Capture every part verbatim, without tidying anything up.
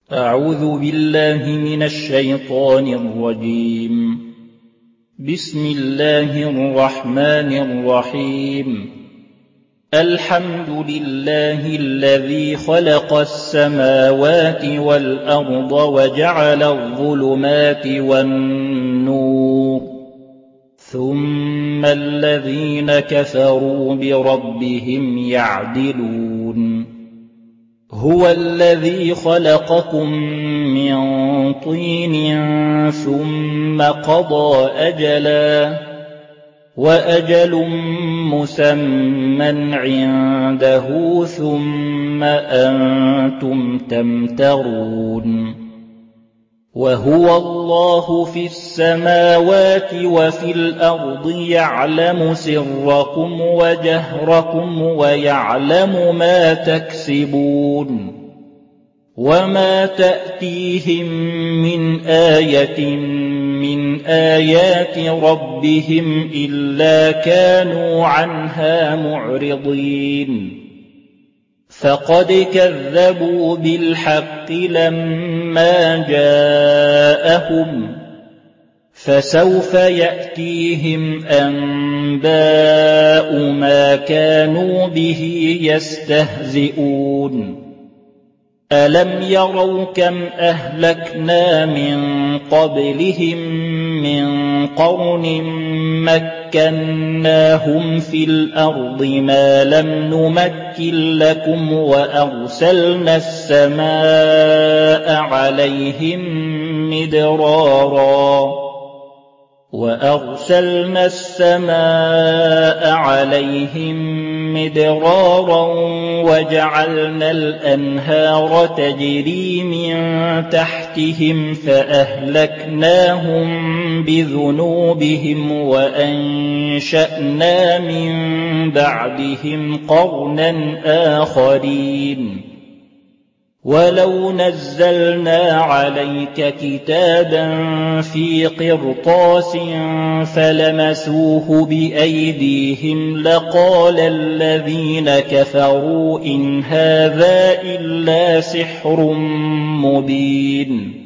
أعوذ بالله من الشيطان الرجيم. بسم الله الرحمن الرحيم. الحمد لله الذي خلق السماوات والأرض وجعل الظلمات والنور، ثم الذين كفروا بربهم يعدلون. هو الذي خلقكم من طين ثم قضى أجلا، وأجل مسمى عنده ثم أنتم تمترون. وهو الله في السماوات وفي الأرض يعلم سركم وجهركم ويعلم ما تكسبون. وما تأتيهم من آية من آيات ربهم إلا كانوا عنها معرضين. فقد كذبوا بالحق لما جاءهم، فسوف يأتيهم أنباء ما كانوا به يستهزئون. ألم يروا كم أهلكنا من قبلهم من قرن مكناهم في الأرض ما لم نمكن لكم، وأرسلنا السماء عليهم مدرارا وأرسلنا السماء عليهم مدرارا وجعلنا الأنهار تجري من تحتهم فأهلكناهم بذنوبهم وأنشأنا من بعدهم قرنا آخرين. ولو نزلنا عليك كتابا في قرطاس فلمسوه بأيديهم لقال الذين كفروا إن هذا إلا سحر مبين.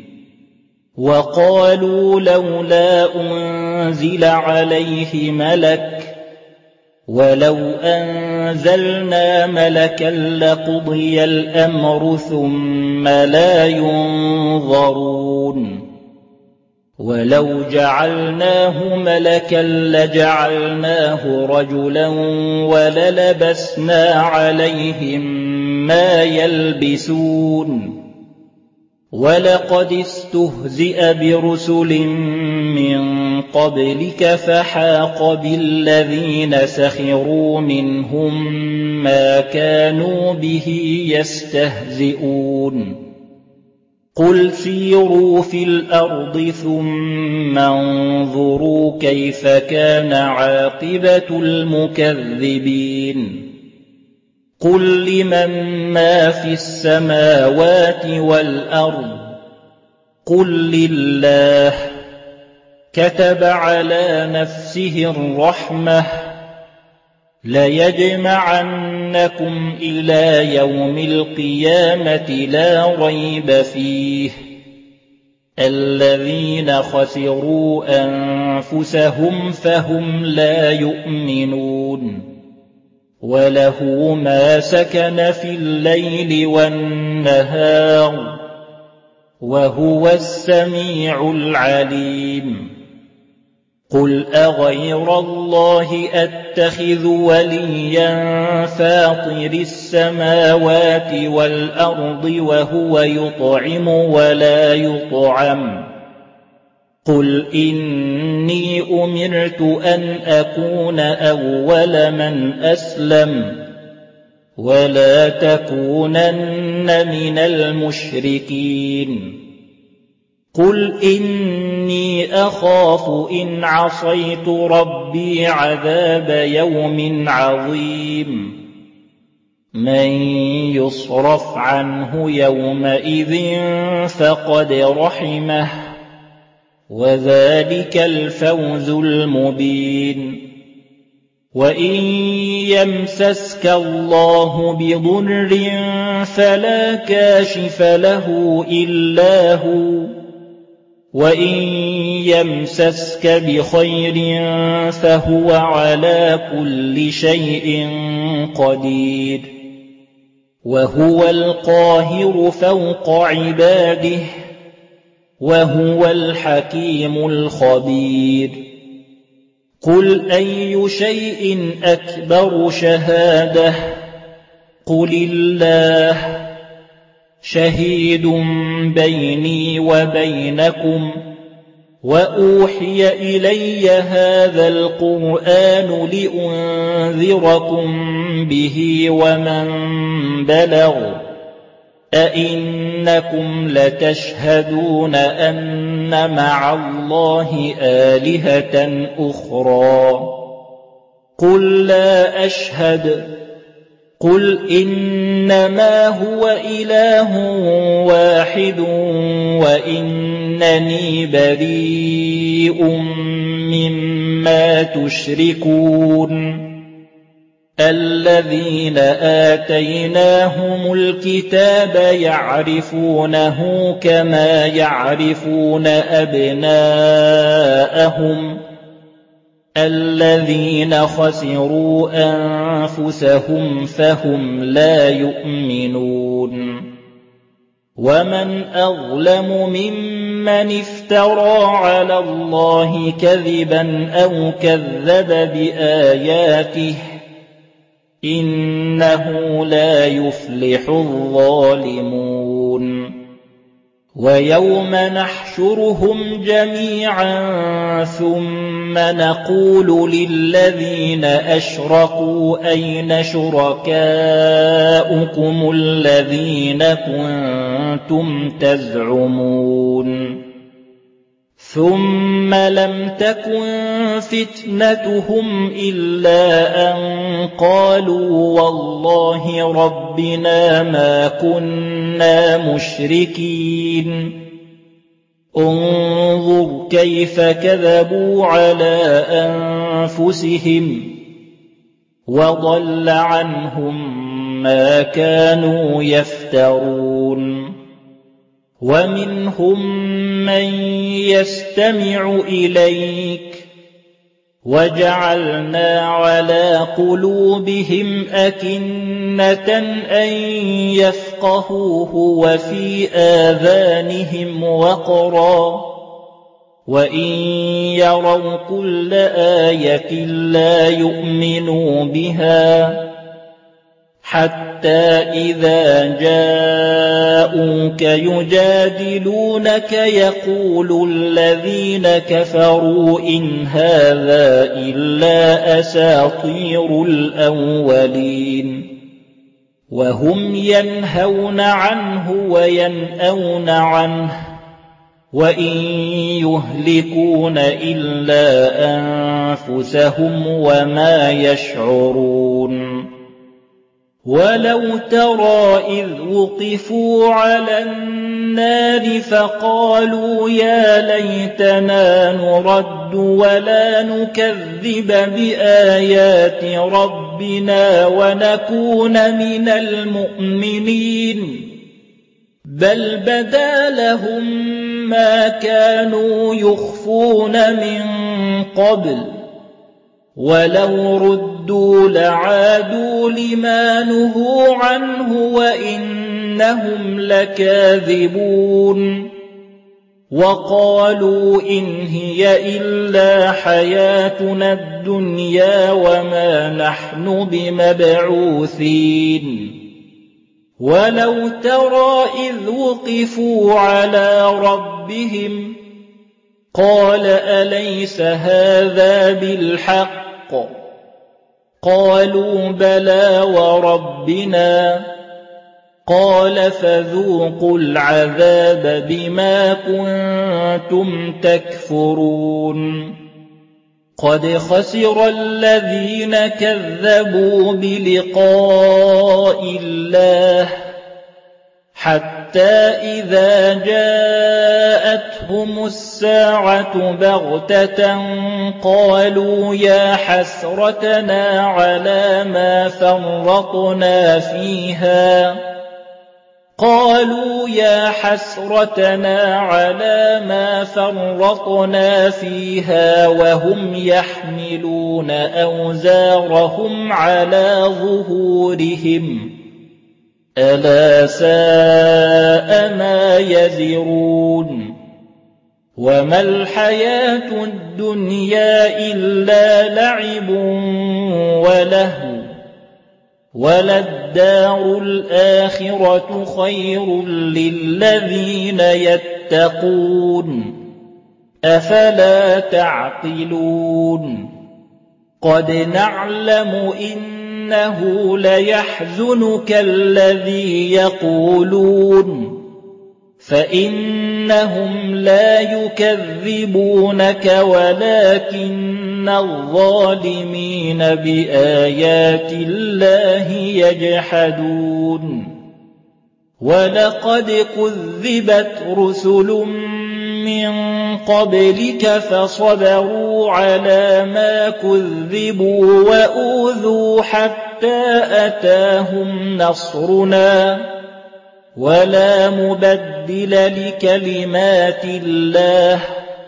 وقالوا لولا أنزل عليه ملك، ولو أنزلنا ملكا لقضي الأمر ثم لا ينظرون. ولو جعلناه ملكا لجعلناه رجلا وللبسنا عليهم ما يلبسون. ولقد استهزئ برسل من قبلك فحاق بالذين سخروا منهم ما كانوا به يستهزئون. قل سيروا في الأرض ثم انظروا كيف كان عاقبة المكذبين. قل لمن ما في السماوات والأرض قل لله. كتب على نفسه الرحمة ليجمعنكم إلى يوم القيامة لا ريب فيه. الذين خسروا أنفسهم فهم لا يؤمنون. وله ما سكن في الليل والنهار وهو السميع العليم. قل أغير الله أتخذ وليا فاطر السماوات والأرض وهو يطعم ولا يطعم. قل إني أمرت أن أكون أول من أسلم ولا تكونن من المشركين. قل إني أخاف إن عصيت ربي عذاب يوم عظيم. من يصرف عنه يومئذ فقد رحمه وذلك الفوز المبين. وإن يمسسك يمسسك الله بضر فلا كاشف له إلا هو وإن يمسسك بخير فهو على كل شيء قدير وهو القاهر فوق عباده وهو الحكيم الخبير قل أي شيء أكبر شهادة قل الله شهيد بيني وبينكم وأوحي إلي هذا القرآن لأنذركم به ومن بلغ أئنكم لتشهدون أن مع الله آلهة أخرى قل لا أشهد قل إنما هو إله واحد وإنني بريء مما تشركون الذين آتيناهم الكتاب يعرفونه كما يعرفون أبناءهم الذين خسروا أنفسهم فهم لا يؤمنون ومن أظلم ممن افترى على الله كذبا أو كذب بآياته إنه لا يفلح الظالمون ويوم نحشرهم جميعا ثم نقول للذين أشركوا أين شركاؤكم الذين كنتم تزعمون ثم لم تكن فتنتهم إلا أن قالوا والله ربنا ما كنا مشركين انظر كيف كذبوا على أنفسهم وضل عنهم ما كانوا يفترون ومنهم من يستمع إليك وجعلنا على قلوبهم أكنة أن يفقهوه وفي آذانهم وقرا وإن يروا كل آية لا يؤمنوا بها حتى إذا جاءوك يجادلونك يقول الذين كفروا إن هذا إلا أساطير الأولين وهم ينهون عنه وينأون عنه وإن يهلكون إلا أنفسهم وما يشعرون ولو ترى إذ وقفوا على النار فقالوا يا ليتنا نرد ولا نكذب بآيات ربنا ونكون من المؤمنين بل بدا لهم ما كانوا يخفون من قبل ولو ردوا لعادوا لما نهوا عنه وإنهم لكاذبون وقالوا إن هي إلا حياتنا الدنيا وما نحن بمبعوثين ولو ترى إذ وقفوا على ربهم قال أليس هذا بالحق قالوا بلى وربنا قال فذوقوا العذاب بما كنتم تكفرون قد خسر الذين كذبوا بلقاء الله حتى إذا جاءتهم الساعة بغتة قالوا يا حسرتنا على ما فرطنا فيها قالوا يا حسرتنا على ما فرطنا فيها وهم يحملون أوزارهم على ظهورهم ألا ساء ما يزرون وما الحياة الدنيا إلا لعب ولهو وللدار الآخرة خير للذين يتقون أفلا تعقلون قد نعلم إنه ليحزنك الذي يقولون فإنهم لا يكذبونك ولكن الظالمين بآيات الله يجحدون ولقد كذبت رسل من قبلك فصبروا على ما كذبوا وأوذوا حتى أتاهم نصرنا ولا مبدل لكلمات الله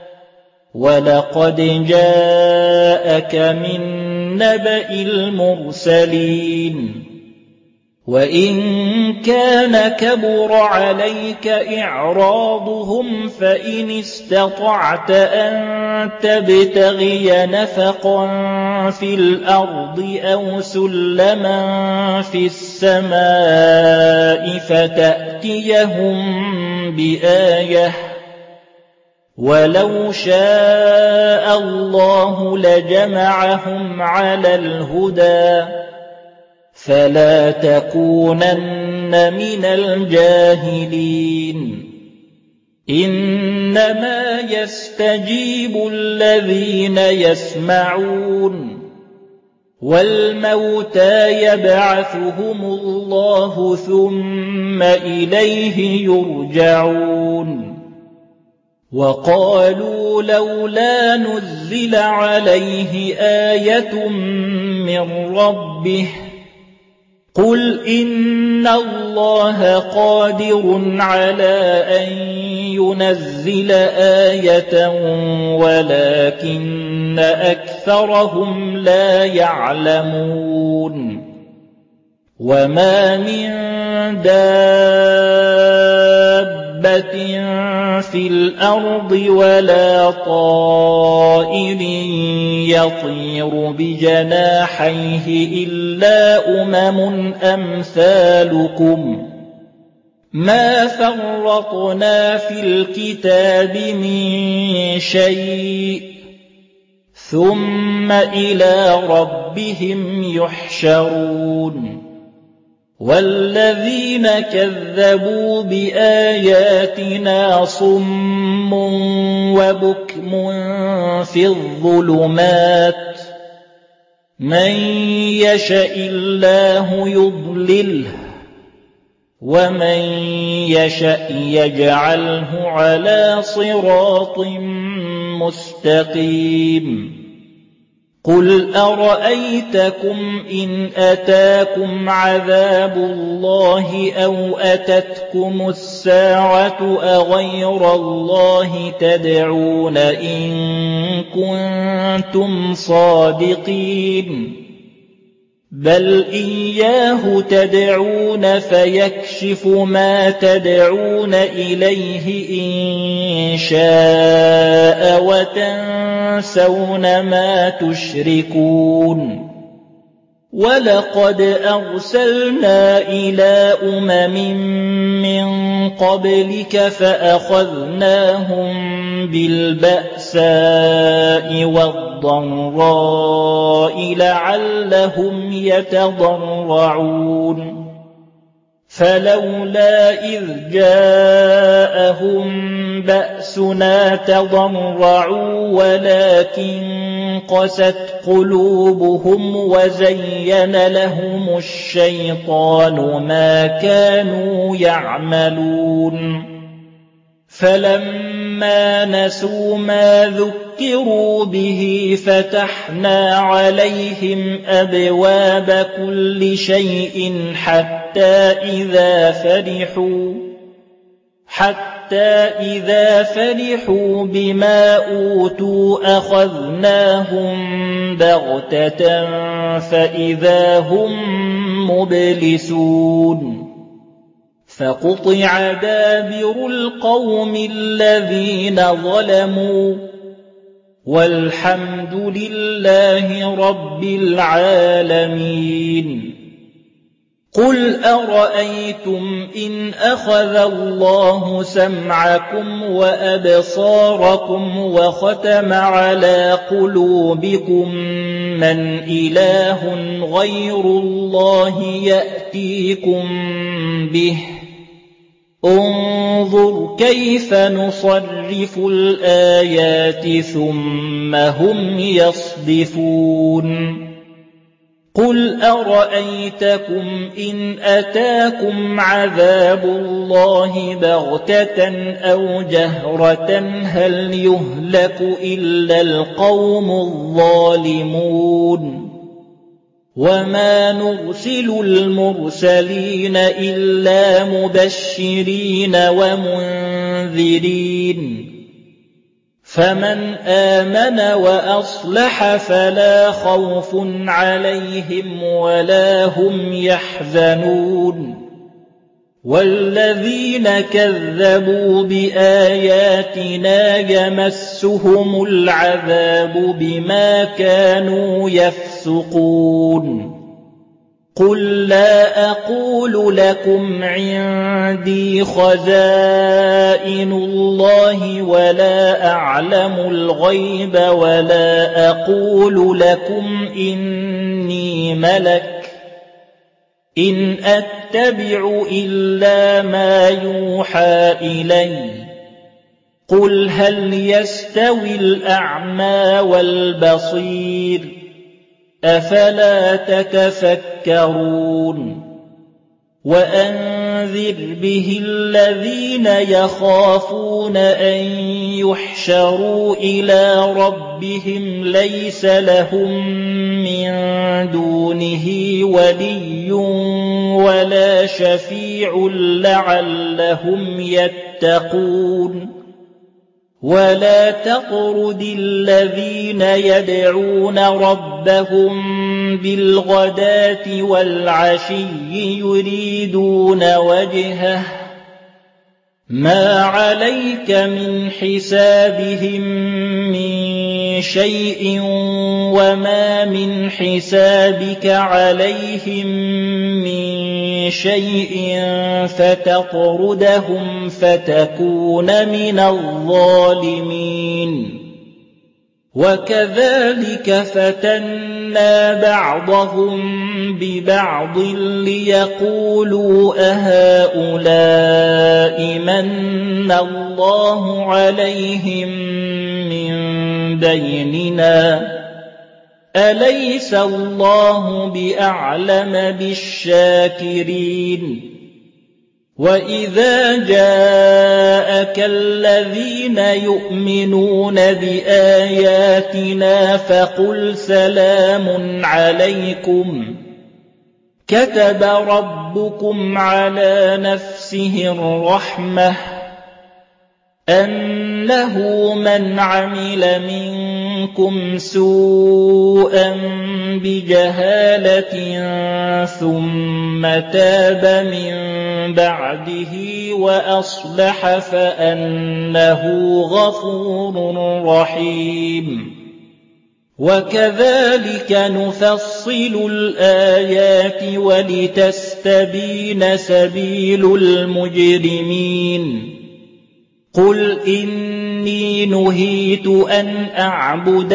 ولقد جاءك من نبأ المرسلين وإن كان كبر عليك إعراضهم فإن استطعت أن تبتغي نفقا في الأرض أو سلما في السماء فتأتيهم بآية ولو شاء الله لجمعهم على الهدى فلا تكونن من الجاهلين إنما يستجيب الذين يسمعون والموتى يبعثهم الله ثم إليه يرجعون وقالوا لولا نزل عليه آية من ربه قل إن الله قادر على أن ينزل آية ولكن أكثرهم لا يعلمون وما من دابة في الأرض ولا طائر يطير بجناحيه إلا أمم أمثالكم ما فرطنا في الكتاب من شيء ثم إلى ربهم يحشرون والذين كذبوا بآياتنا صم وبكم في الظلمات من يشاء الله يضلله ومن يشاء يجعله على صراط مستقيم قل أرأيتكم إن أتاكم عذاب الله أو أتتكم الساعة أغير الله تدعون إن كنتم صادقين بل إياه تدعون فيكشف ما تدعون إليه إن شاء وتنسون ما تشركون ولقد أرسلنا إلى أمم من قبلك فأخذناهم بالبأساء والضراء لعلهم يتضرعون فلولا إذ جاءهم بأسنا بأسنا تضرعوا ولكن قست قلوبهم وزين لهم الشيطان ما كانوا يعملون فلما نسوا ما ذكروا به فتحنا عليهم أبواب كل شيء حتى إذا فرحوا حتى إذا فرحوا بما أوتوا أخذناهم بغتة فإذا هم مبلسون فقطع دابر القوم الذين ظلموا والحمد لله رب العالمين قل أرأيتم إن أخذ الله سمعكم وأبصاركم وختم على قلوبكم من إله غير الله يأتيكم به انظر كيف نصرف الآيات ثم هم يصدفون قل أرأيتكم إن أتاكم عذاب الله بغتة أو جهرة هل يهلك إلا القوم الظالمون وما نرسل المرسلين إلا مبشرين ومنذرين فمن آمن وأصلح فلا خوف عليهم ولا هم يحزنون والذين كذبوا بآياتنا يمسهم العذاب بما كانوا يفسقون قل لا أقول لكم عندي خزائن الله ولا أعلم الغيب ولا أقول لكم إني ملك إن أتبع إلا ما يوحى إلي قل هل يستوي الأعمى والبصير أفلا تتفكرون وأنذر به الذين يخافون أن يحشروا إلى ربهم ليس لهم من دونه ولي ولا شفيع لعلهم يتقون ولا تطرد الذين يدعون ربهم بالغداة والعشي يريدون وجهه ما عليك من حسابهم من شيء وما من حسابك عليهم من شيء فتطردهم فتكون من الظالمين وكذلك فتنا بعضهم ببعض ليقولوا أهؤلاء من الله عليهم من بيننا أليس الله بأعلم بالشاكرين وإذا جاءك الذين يؤمنون بآياتنا فقل سلام عليكم كتب ربكم على نفسه الرحمة أنه من عمل منكم سوءا بجهالة ثم تاب من بعده وأصلح فأنه غفور رحيم وكذلك نفصل الآيات ولتستبين سبيل المجرمين قل إني نهيت أن أعبد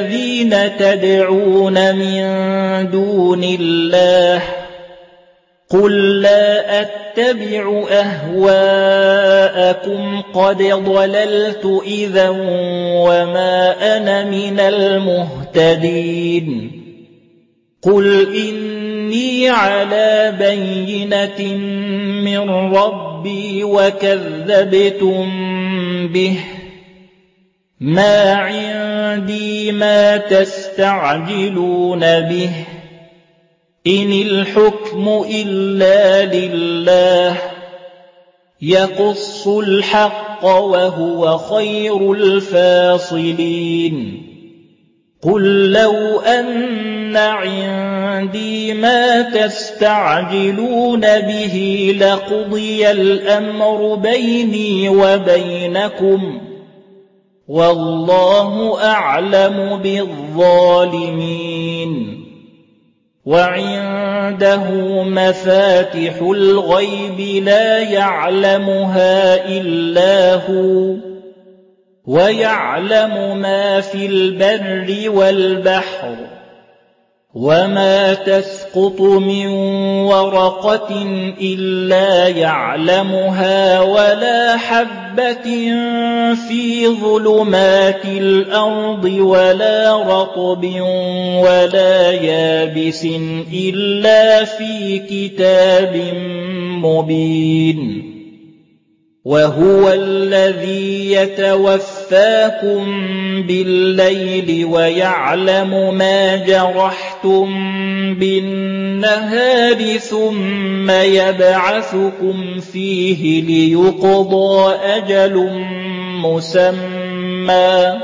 الذين تدعون من دون الله قُل لَّا أَتَّبِعُ أَهْوَاءَكُمْ قَدْ ضَلَلْتُ إِذًا وَمَا أَنَا مِنَ الْمُهْتَدِينَ قُلْ إِنِّي عَلَىٰ بَيِّنَةٍ مِّن رَّبِّي وَكَذَّبْتُم بِهِ ۚ مَا عِندِي مَا تَسْتَعْجِلُونَ بِهِ ۚ إِنِ الْحُكْمُ إِلَّا لِلَّهِ ۖ يَقُصُّ الْحَقَّ وَهُوَ خَيْرُ الْفَاصِلِينَ قُل لَّوْ أَنَّ عِندِي مَا تَسْتَعْجِلُونَ بِهِ لَقُضِيَ الْأَمْرُ بَيْنِي وَبَيْنَكُمْ ۗ وَاللَّهُ أَعْلَمُ بِالظَّالِمِينَ وَعِندَهُ مَفَاتِحُ الْغَيْبِ لَا يَعْلَمُهَا إِلَّا هُوَ ۚ وَيَعْلَمُ مَا فِي الْبَرِّ وَالْبَحْرِ ۚ وَمَا تَسْقُطُ مِن وَرَقَةٍ إِلَّا يَعْلَمُهَا وَلَا حَبَّةٍ فِي ظُلُمَاتِ الْأَرْضِ وَلَا رَطْبٍ وَلَا يَابِسٍ إِلَّا فِي كِتَابٍ مُّبِينٍ وَهُوَ الَّذِي يَتَوَفَّاكُم بِاللَّيْلِ وَيَعْلَمُ مَا جَرَحْتُم بِالنَّهَارِ ثُمَّ يَبْعَثُكُمْ فِيهِ لِيُقْضَىٰ أَجَلٌ مُّسَمًّى ۖ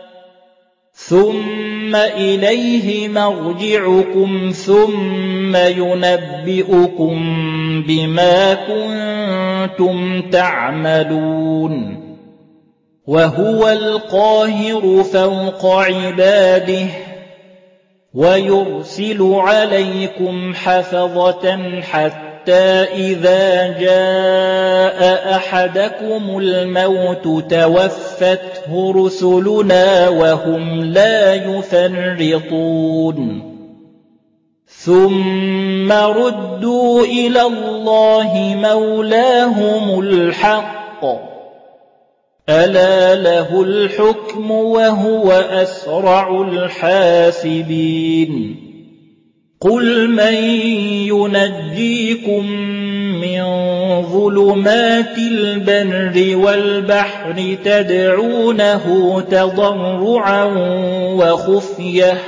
ثُمَّ إِلَيْهِ مَرْجِعُكُمْ ثُمَّ يُنَبِّئُكُم بِمَا كُنتُمْ تَعْمَلُونَ وَهُوَ الْقَاهِرُ فَوْقَ عِبَادِهِ وَيُرْسِلُ عَلَيْكُمْ حَفَظَةً حَتَّىٰ إِذَا جَاءَ أَحَدَكُمُ الْمَوْتُ تَوَفَّتْهُ رُسُلُنَا وَهُمْ لَا يُفَرِّطُونَ ثُمَّ رُدُّوا إِلَى اللَّهِ مَوْلَاهُمُ الْحَقِّ ۚ أَلَا لَهُ الْحُكْمُ وَهُوَ أَسْرَعُ الْحَاسِبِينَ قُلْ مَن يُنَجِّيكُم مِّن ظُلُمَاتِ الْبَرِّ وَالْبَحْرِ تَدْعُونَهُ تَضَرُّعًا وَخُفْيَةً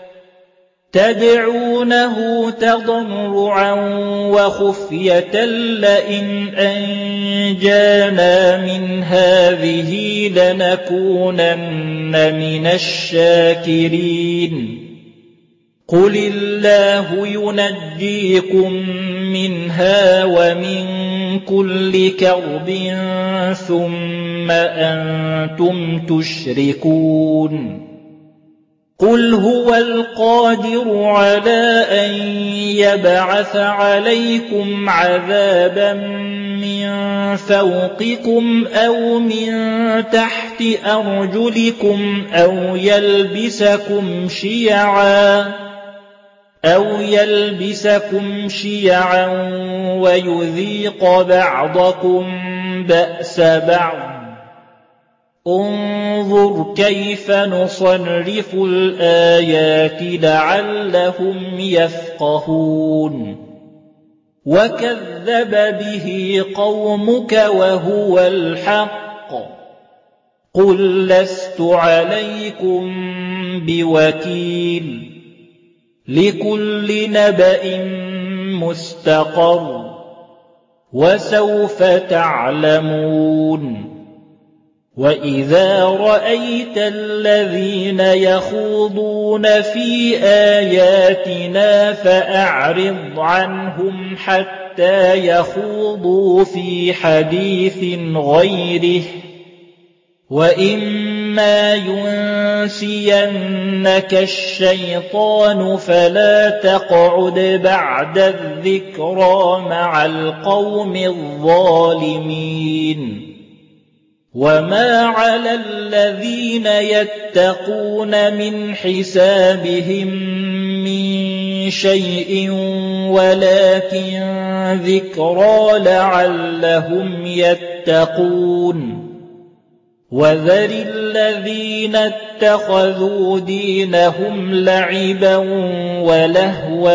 تَدْعُونَهُ تَضَرُّعًا وَخُفْيَةً لَّئِنْ أَنجَانَا مِنْ هَٰذِهِ لَنَكُونَنَّ مِنَ الشَّاكِرِينَ قُلِ اللَّهُ يُنَجِّيكُم مِّنْهَا وَمِن كُلِّ كَرْبٍ ثُمَّ أَنتُمْ تُشْرِكُونَ قُلْ هُوَ الْقَادِرُ عَلَىٰ أَن يَبْعَثَ عَلَيْكُمْ عَذَابًا مِّن فَوْقِكُمْ أَوْ مِن تَحْتِ أَرْجُلِكُمْ أَوْ يَلْبِسَكُمْ شِيَعًا أَوْ يَلْبِسَكُمْ شِيَعًا وَيُذِيقَ بَعْضَكُم بَأْسَ بَعْضٍ ۗ انظُرْ كَيْفَ نُصَرِّفُ الْآيَاتِ لَعَلَّهُمْ يَفْقَهُونَ وَكَذَّبَ بِهِ قَوْمُكَ وَهُوَ الْحَقُّ ۚ قُل لَّسْتُ عَلَيْكُم بِوَكِيلٍ لِّكُلِّ نَبَإٍ مُّسْتَقَرٌّ وَسَوْفَ تَعْلَمُونَ وَإِذَا رَأَيْتَ الَّذِينَ يَخُوضُونَ فِي آيَاتِنَا فَأَعْرِضْ عَنْهُمْ حَتَّىٰ يَخُوضُوا فِي حَدِيثٍ غَيْرِهِ ۚ وَإِمَّا يُنسِيَنَّكَ الشَّيْطَانُ فَلَا تَقْعُدْ بَعْدَ الذِّكْرَىٰ مَعَ الْقَوْمِ الظَّالِمِينَ وَمَا عَلَى الَّذِينَ يَتَّقُونَ مِنْ حِسَابِهِم مِّن شيء ولكن ذكرى لعلهم يتقون وذر الذين اتخذوا دينهم لعبا ولهوا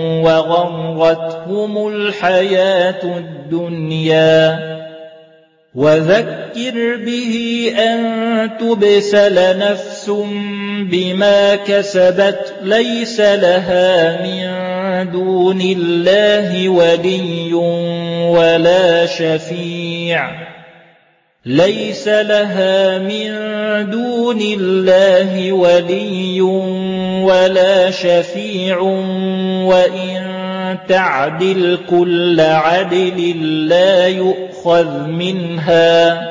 وغرتهم الحياة الدنيا وذكر به أن تبسل نفس بما كسبت ليس لها من دون الله ولي ولا شفيع ليس لها من دون الله ولي ولا شفيع وإن تعدل كل عدل لا يؤخذ منها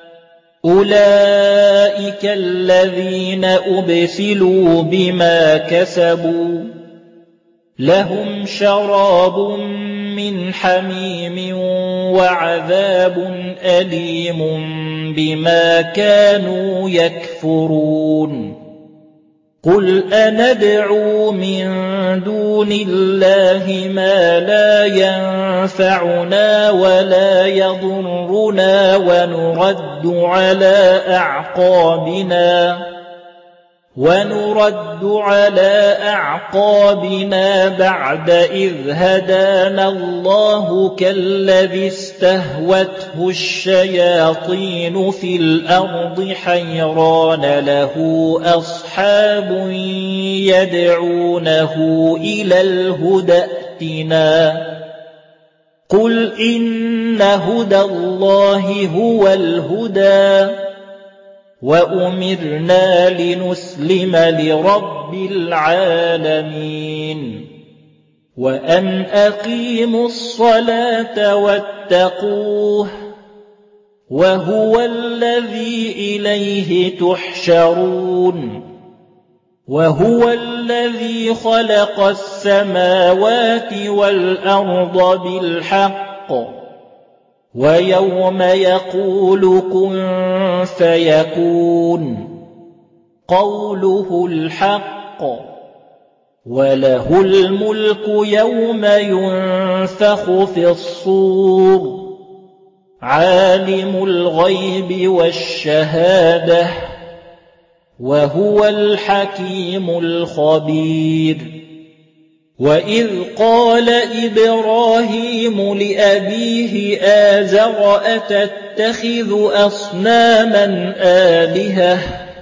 أولئك الذين أبسلوا بما كسبوا لهم شراب من حميم وعذاب أليم بما كانوا يكفرون قل أندعو من دون الله ما لا ينفعنا ولا يضرنا ونرد على أعقابنا ونرد على أعقابنا بعد إذ هدانا الله كالذي استهوته الشياطين في الأرض حيران له أصحاب يدعونه إلى الهدى ائتنا قل إن هدى الله هو الهدى وأمرنا لنسلم لرب العالمين وأن أقيموا الصلاة واتقوه وهو الذي إليه تحشرون وهو الذي خلق السماوات والأرض بالحق ويوم يقول كن فيكون قوله الحق وله الملك يوم ينفخ في الصور عالم الغيب والشهادة وهو الحكيم الخبير وإذ قال إبراهيم لأبيه آزر أتتخذ أصناما آلهة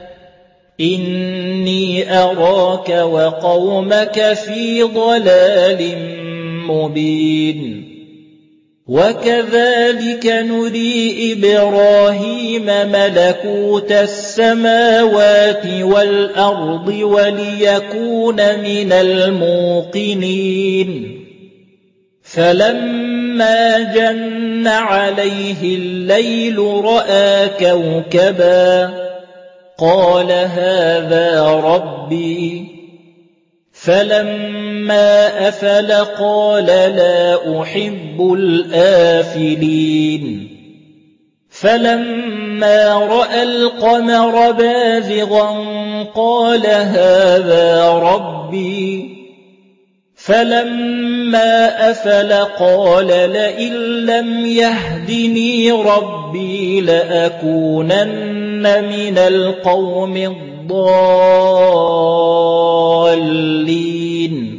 إني أراك وقومك في ضلال مبين وكذلك نري إبراهيم ملكوت السماوات والأرض وليكون من الموقنين فلما جن عليه الليل رأى كوكبا قال هذا ربي فلما أفل قال لا أحب الآفلين فلما رأى القمر بازغا قال هذا ربي فلما أفل قال لئن لم يهدني ربي لأكونن من القوم الضالين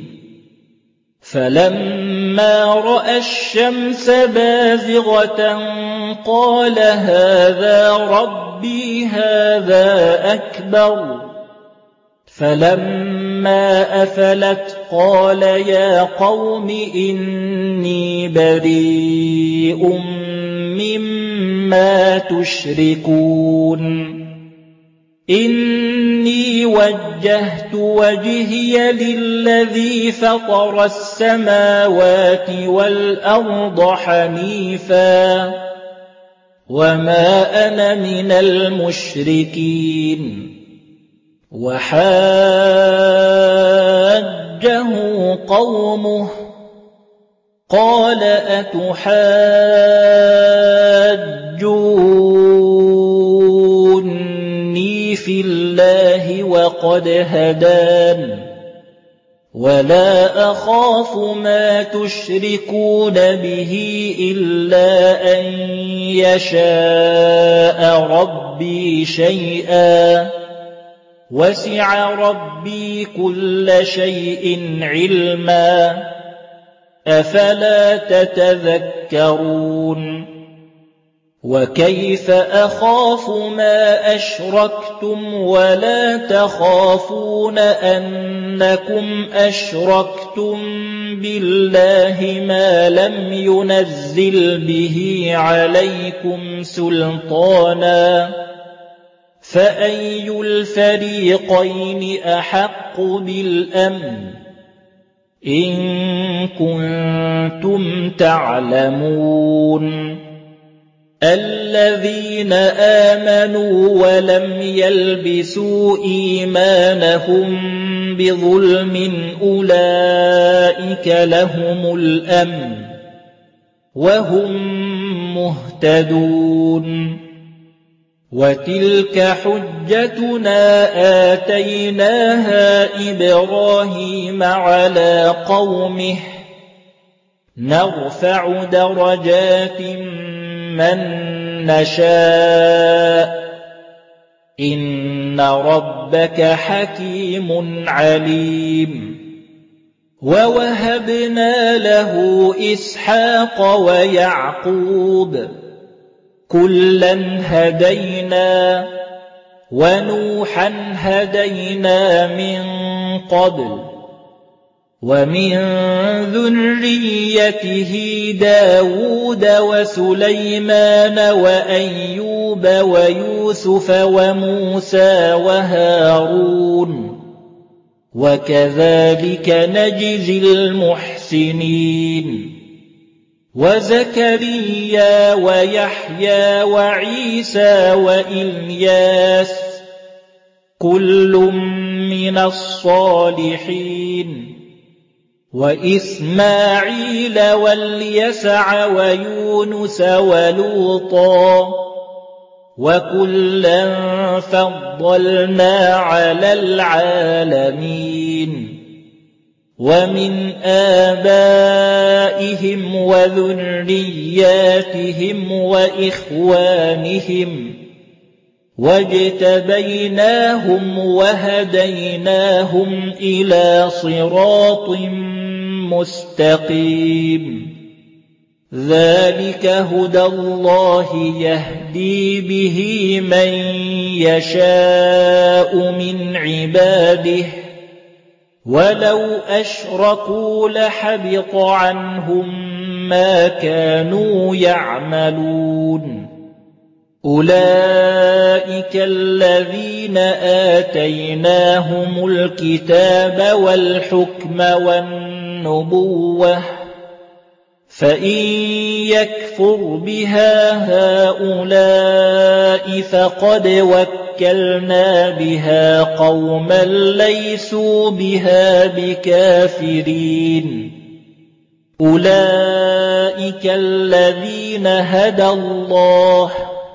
فلما رأى الشمس بازغة قال هذا ربي هذا أكبر فلما أفلت قال يا قوم إني بريء مما تشركون إني وجهت وجهي للذي فطر السماوات والأرض حنيفا وما أنا من المشركين وحاجه قومه قال أتحاجوني في الله وقد هدان ولا أخاف ما تشركون به إلا أن يشاء ربي شيئا وسع ربي كل شيء علما أفلا تتذكرون وكيف أخاف ما أشركتم ولا تخافون أنكم أشركتم بالله ما لم ينزل به عليكم سلطانا فأي الفريقين أحق بالأمن إن كنتم تعلمون الذين آمنوا ولم يلبسوا إيمانهم بظلم أولئك لهم الأمن وهم مهتدون وتلك حجتنا آتيناها إبراهيم على قومه نرفع درجات من نشاء إن ربك حكيم عليم ووهبنا له إسحاق ويعقوب كلا هدينا ونوحا هدينا من قبل ومن ذريته داود وسليمان وأيوب ويوسف وموسى وهارون وكذلك نجزي المحسنين وزكريا ويحيى وعيسى وإلياس كل من الصالحين وإسماعيل واليسع ويونس ولوطا وكلا فضلنا على العالمين ومن آبائهم وذرياتهم وإخوانهم واجتبيناهم وهديناهم إلى صراط مستقيم ذلك هدى الله يهدي به من يشاء من عباده ولو أشركوا لحبط عنهم ما كانوا يعملون أولئك الذين آتيناهم الكتاب والحكم والنبوة فإن يكفر بها هؤلاء فقد وكلنا بها قوما ليسوا بها بكافرين أولئك الذين هدى الله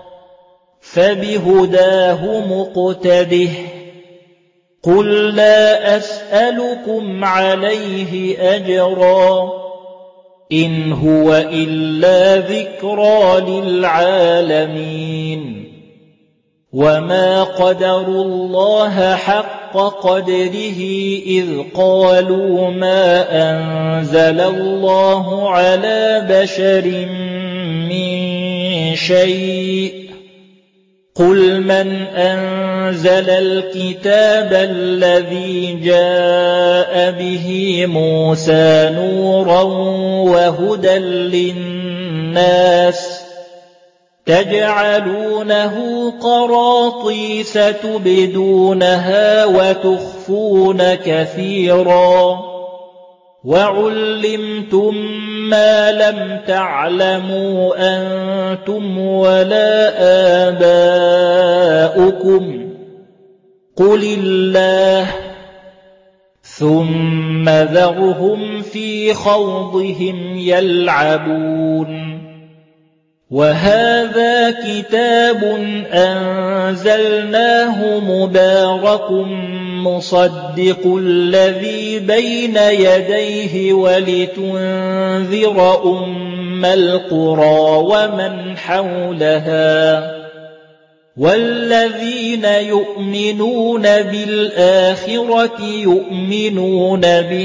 فبهداه مقتده قل لا أسألكم عليه أجرا إن هو إلا ذكرى للعالمين وما قدروا الله حق قدره إذ قالوا ما أنزل الله على بشر من شيء قل من أنزل الكتاب الذي جاء به موسى نورا وهدى للناس تجعلونه قراطيس تبدونها وتخفون كثيرا وعلمتم ما لم تعلموا أنتم ولا آباؤكم قل الله ثم ذرهم في خوضهم يلعبون وَهَٰذَا كِتَابٌ أَنزَلْنَاهُ مُبَارَكٌ مُّصَدِّقُ الَّذِي بَيْنَ يَدَيْهِ وَلِتُنذِرَ أُمَّ الْقُرَىٰ وَمَنْ حَوْلَهَا وَالَّذِينَ يُؤْمِنُونَ بِالْآخِرَةِ يُؤْمِنُونَ بِهِ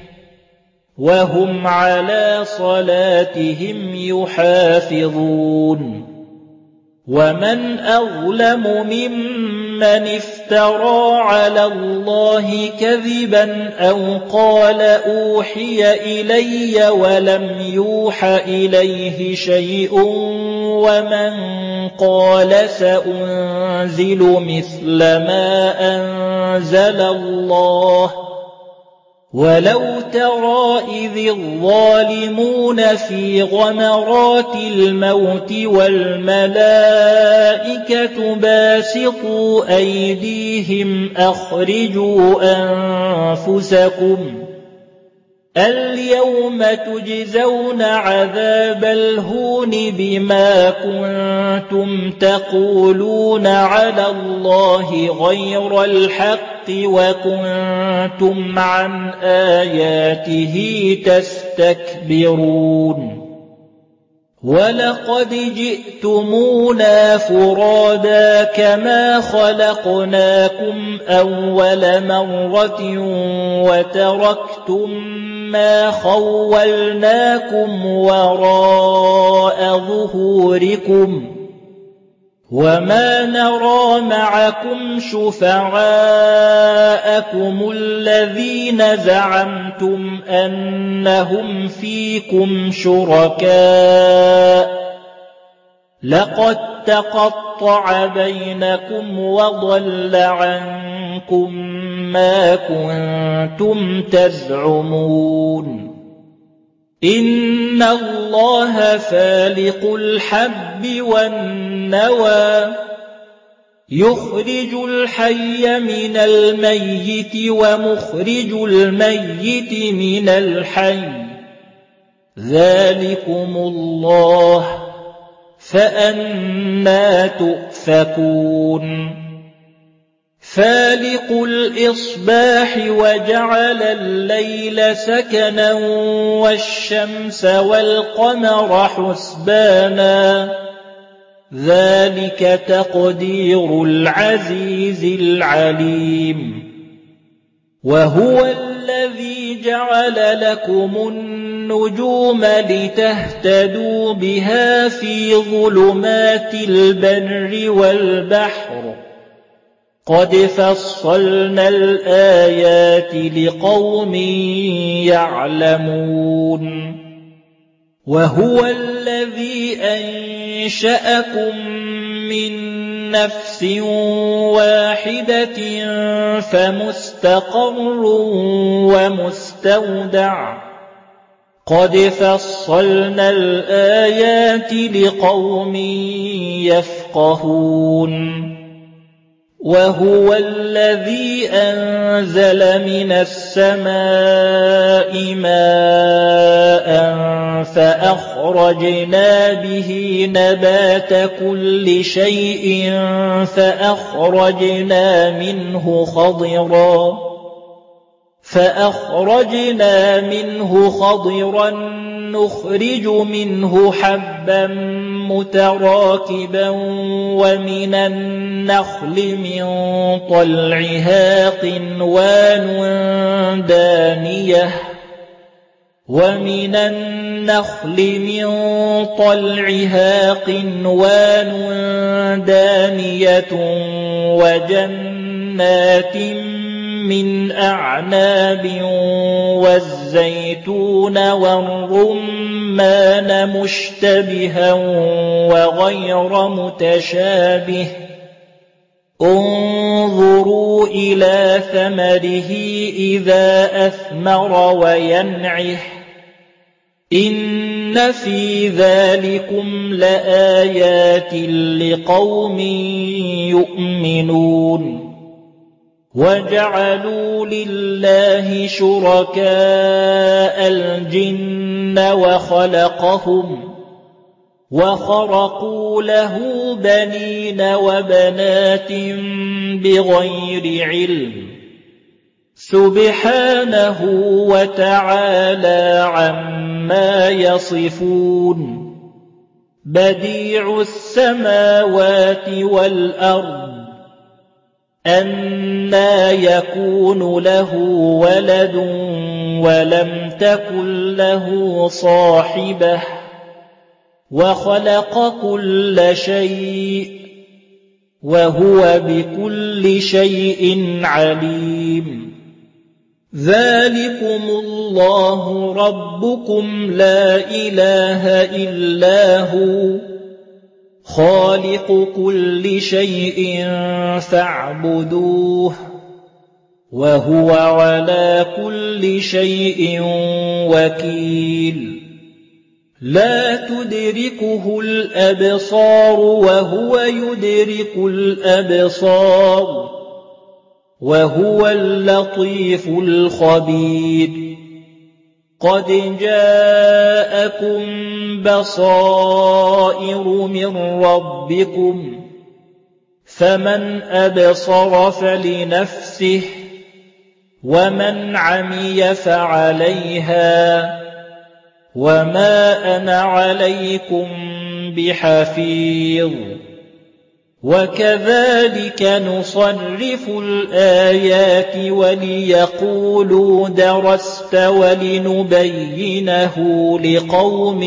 وَهُمْ عَلَىٰ صَلَاتِهِمْ يُحَافِظُونَ وَمَنْ أَظْلَمُ مِمَّنِ افْتَرَىٰ عَلَى اللَّهِ كَذِبًا أَوْ قَالَ أُوحِيَ إِلَيَّ وَلَمْ يُوحَ إِلَيْهِ شَيْءٌ وَمَنْ قَالَ سَأُنزِلُ مِثْلَ مَا أَنزَلَ اللَّهُ وَلَوْ تَرَىٰ إِذِ الظَّالِمُونَ فِي غَمَرَاتِ الْمَوْتِ وَالْمَلَائِكَةُ بَاسِطُو أَيْدِيهِمْ أَخْرِجُوا أَنفُسَكُمْ الْيَوْمَ تُجْزَوْنَ عَذَابَ الْهُونِ بِمَا كُنتُمْ تَقُولُونَ عَلَى اللَّهِ غَيْرَ الْحَقِّ وَكُنتُمْ عَنْ آيَاتِهِ تَسْتَكْبِرُونَ وَلَقَدْ جِئْتُمُونَا فُرَادَىٰ كَمَا خَلَقْنَاكُمْ أَوَّلَ مَرَّةٍ وَتَرَكْتُم مَّا خَوَّلْنَاكُمْ وَرَاءَ ظُهُورِكُمْ وَمَا نَرَىٰ مَعَكُمْ شُفَعَاءَكُمُ الَّذِينَ زَعَمْتُمْ أَنَّهُمْ فِيكُمْ شُرَكَاءُ ۚ لَقَد تَّقَطَّعَ بَيْنَكُمْ وَضَلَّ عَنكُم مَّا كُنتُمْ تَزْعُمُونَ إِنَّ اللَّهَ فَالِقُ الْحَبِّ وَالنَّوَىٰ يُخْرِجُ الْحَيَّ مِنَ الْمَيِّتِ وَمُخْرِجُ الْمَيِّتِ مِنَ الْحَيِّ ۚ ذَٰلِكُمُ اللَّهُ ۖ فَأَنَّىٰ تُؤْفَكُونَ فَالِقُ الْإِصْبَاحِ وَجَعَلَ اللَّيْلَ سَكَنًا وَالشَّمْسَ وَالْقَمَرَ حُسْبَانًا ۚ ذَٰلِكَ تَقْدِيرُ الْعَزِيزِ الْعَلِيمِ وَهُوَ الَّذِي جَعَلَ لَكُمُ النُّجُومَ لِتَهْتَدُوا بِهَا فِي ظُلُمَاتِ الْبَرِّ وَالْبَحْرِ ۗ قَدْ فَصَّلْنَا الْآيَاتِ لِقَوْمٍ يَعْلَمُونَ وَهُوَ الَّذِي أَنشَأَكُم مِّن نَّفْسٍ وَاحِدَةٍ فَمُسْتَقَرٌّ وَمُسْتَوْدَعٌ ۗ قَدْ فَصَّلْنَا الْآيَاتِ لِقَوْمٍ يَفْقَهُونَ وَهُوَ الَّذِي أَنزَلَ مِنَ السَّمَاءِ مَاءً فَأَخْرَجْنَا بِهِ نَبَاتَ كُلِّ شَيْءٍ فَأَخْرَجْنَا مِنْهُ خَضِرًا فَأَخْرَجْنَا مِنْهُ خَضِرًا نُّخْرِجُ مِنْهُ حَبًّا مُّتَرَاكِبًا وَمِنَ النَّخْلِ مِن طَلْعِهَا قِنْوَانٌ دَانِيَةٌ وَمِنَ النَّخْلِ مِن طَلْعِهَا قِنْوَانٌ دَانِيَةٌ وَجَنَّاتٍ مِّنْ أَعْنَابٍ وَالزَّيْتُونَ وَالرُّمَّانَ مُشْتَبِهًا وَغَيْرَ مُتَشَابِهٍ ۗ انظُرُوا إِلَىٰ ثَمَرِهِ إِذَا أَثْمَرَ وَيَنْعِهِ ۚ إِنَّ فِي ذَٰلِكُمْ لَآيَاتٍ لِّقَوْمٍ يُؤْمِنُونَ وَجَعَلُوا لِلَّهِ شُرَكَاءَ الْجِنَّ وَخَلَقَهُمْ ۖ وَخَرَقُوا لَهُ بَنِينَ وَبَنَاتٍ بِغَيْرِ عِلْمٍ سُبْحَانَهُ وَتَعَالَى عَمَّا يَصِفُونَ بَدِيعُ السَّمَاوَاتِ وَالْأَرْضِ أَنَّىٰ يَكُونُ لَهُ وَلَدٌ وَلَمْ تَكُن لَّهُ صَاحِبَةٌ وَخَلَقَ كُلَّ شَيْءٍ وَهُوَ بِكُلِّ شَيْءٍ عَلِيمٌ ذَٰلِكُمُ اللَّهُ رَبُّكُمْ لَا إِلَٰهَ إِلَّا هُوَ خَالِقُ كُلِّ شَيْءٍ فَاعْبُدُوهُ وَهُوَ عَلَىٰ كُلِّ شَيْءٍ وَكِيلٌ لَا تُدْرِكُهُ الْأَبْصَارُ وَهُوَ يُدْرِكُ الْأَبْصَارَ وَهُوَ اللَّطِيفُ الْخَبِيرُ قَدْ جَاءَكُم بَصَائِرُ مِن رَّبِّكُمْ فَمَنْ أَبْصَرَ فَلِنَفْسِهِ وَمَنْ عَمِيَ فَعَلَيْهَا وَمَا أَنَا عَلَيْكُمْ بِحَفِيظٍ وَكَذَٰلِكَ نُصَرِّفُ الْآيَاتِ وَلِيَقُولُوا دَرَسْتَ وَلِنُبَيِّنَهُ لِقَوْمٍ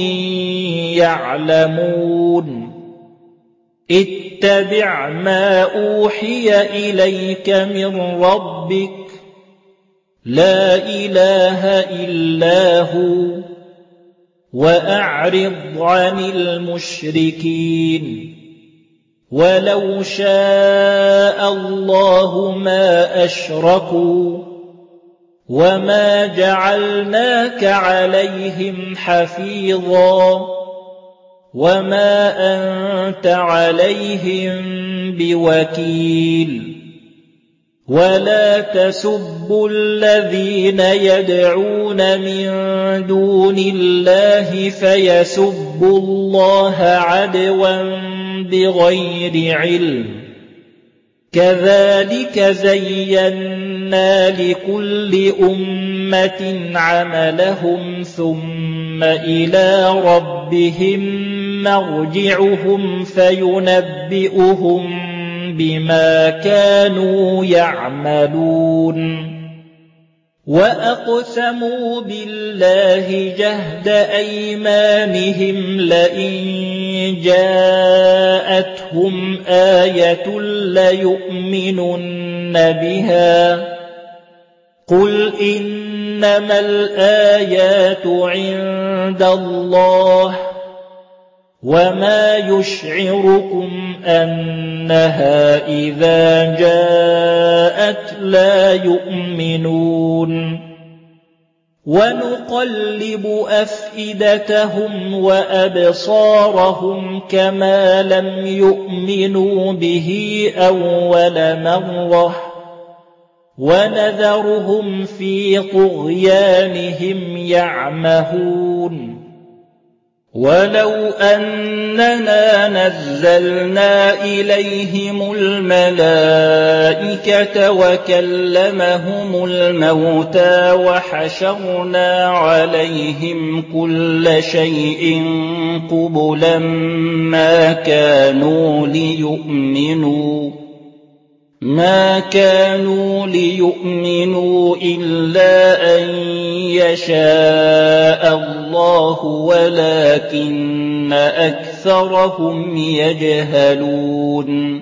يَعْلَمُونَ اتَّبِعْ مَا أُوحِيَ إِلَيْكَ مِن رَّبِّكَ لَا إِلَٰهَ إِلَّا هُوَ وَأَعْرِضْ عَنِ الْمُشْرِكِينَ وَلَوْ شَاءَ اللَّهُ مَا أَشْرَكُوا وَمَا جَعَلْنَاكَ عَلَيْهِمْ حَفِيظًا وَمَا أَنتَ عَلَيْهِم بِوَكِيلٍ وَلَا تَسُبُّوا الَّذِينَ يَدْعُونَ مِن دُونِ اللَّهِ فَيَسُبُّوا اللَّهَ عَدْوًا بِغَيْرِ عِلْمٍ كَذَٰلِكَ زَيَّنَّا لِكُلِّ أُمَّةٍ عَمَلَهُمْ ثُمَّ إِلَىٰ رَبِّهِم مَّرْجِعُهُمْ فَيُنَبِّئُهُم بِمَا كَانُوا يَعْمَلُونَ وَأَقْسَمُوا بِاللَّهِ جَهْدَ أَيْمَانِهِمْ لَئِن جَاءَتْهُمْ آيَةٌ لَّيُؤْمِنُنَّ بِهَا قُلْ إِنَّمَا الْآيَاتُ عِندَ اللَّهِ وَمَا يُشْعِرُكُمْ أَنَّهَا إِذَا جَاءَتْ لَا يُؤْمِنُونَ وَنُقَلِّبُ أَفْئِدَتَهُمْ وَأَبْصَارَهُمْ كَمَا لَمْ يُؤْمِنُوا بِهِ أَوَّلَ مَرَّةٍ وَنَذَرُهُمْ فِي طُغْيَانِهِمْ يَعْمَهُونَ وَلَوْ أَنَّنَا نَزَّلْنَا إِلَيْهِمُ الْمَلَائِكَةَ وَكَلَّمَهُمُ الْمَوْتَىٰ وَحَشَرْنَا عَلَيْهِمْ كُلَّ شَيْءٍ قُبُلًا مَّا كَانُوا لِيُؤْمِنُوا مَا كَانُوا لِيُؤْمِنُوا إِلَّا أَن يَشَاءَ اللَّهُ وَلَٰكِنَّ أَكْثَرَهُمْ يَجْهَلُونَ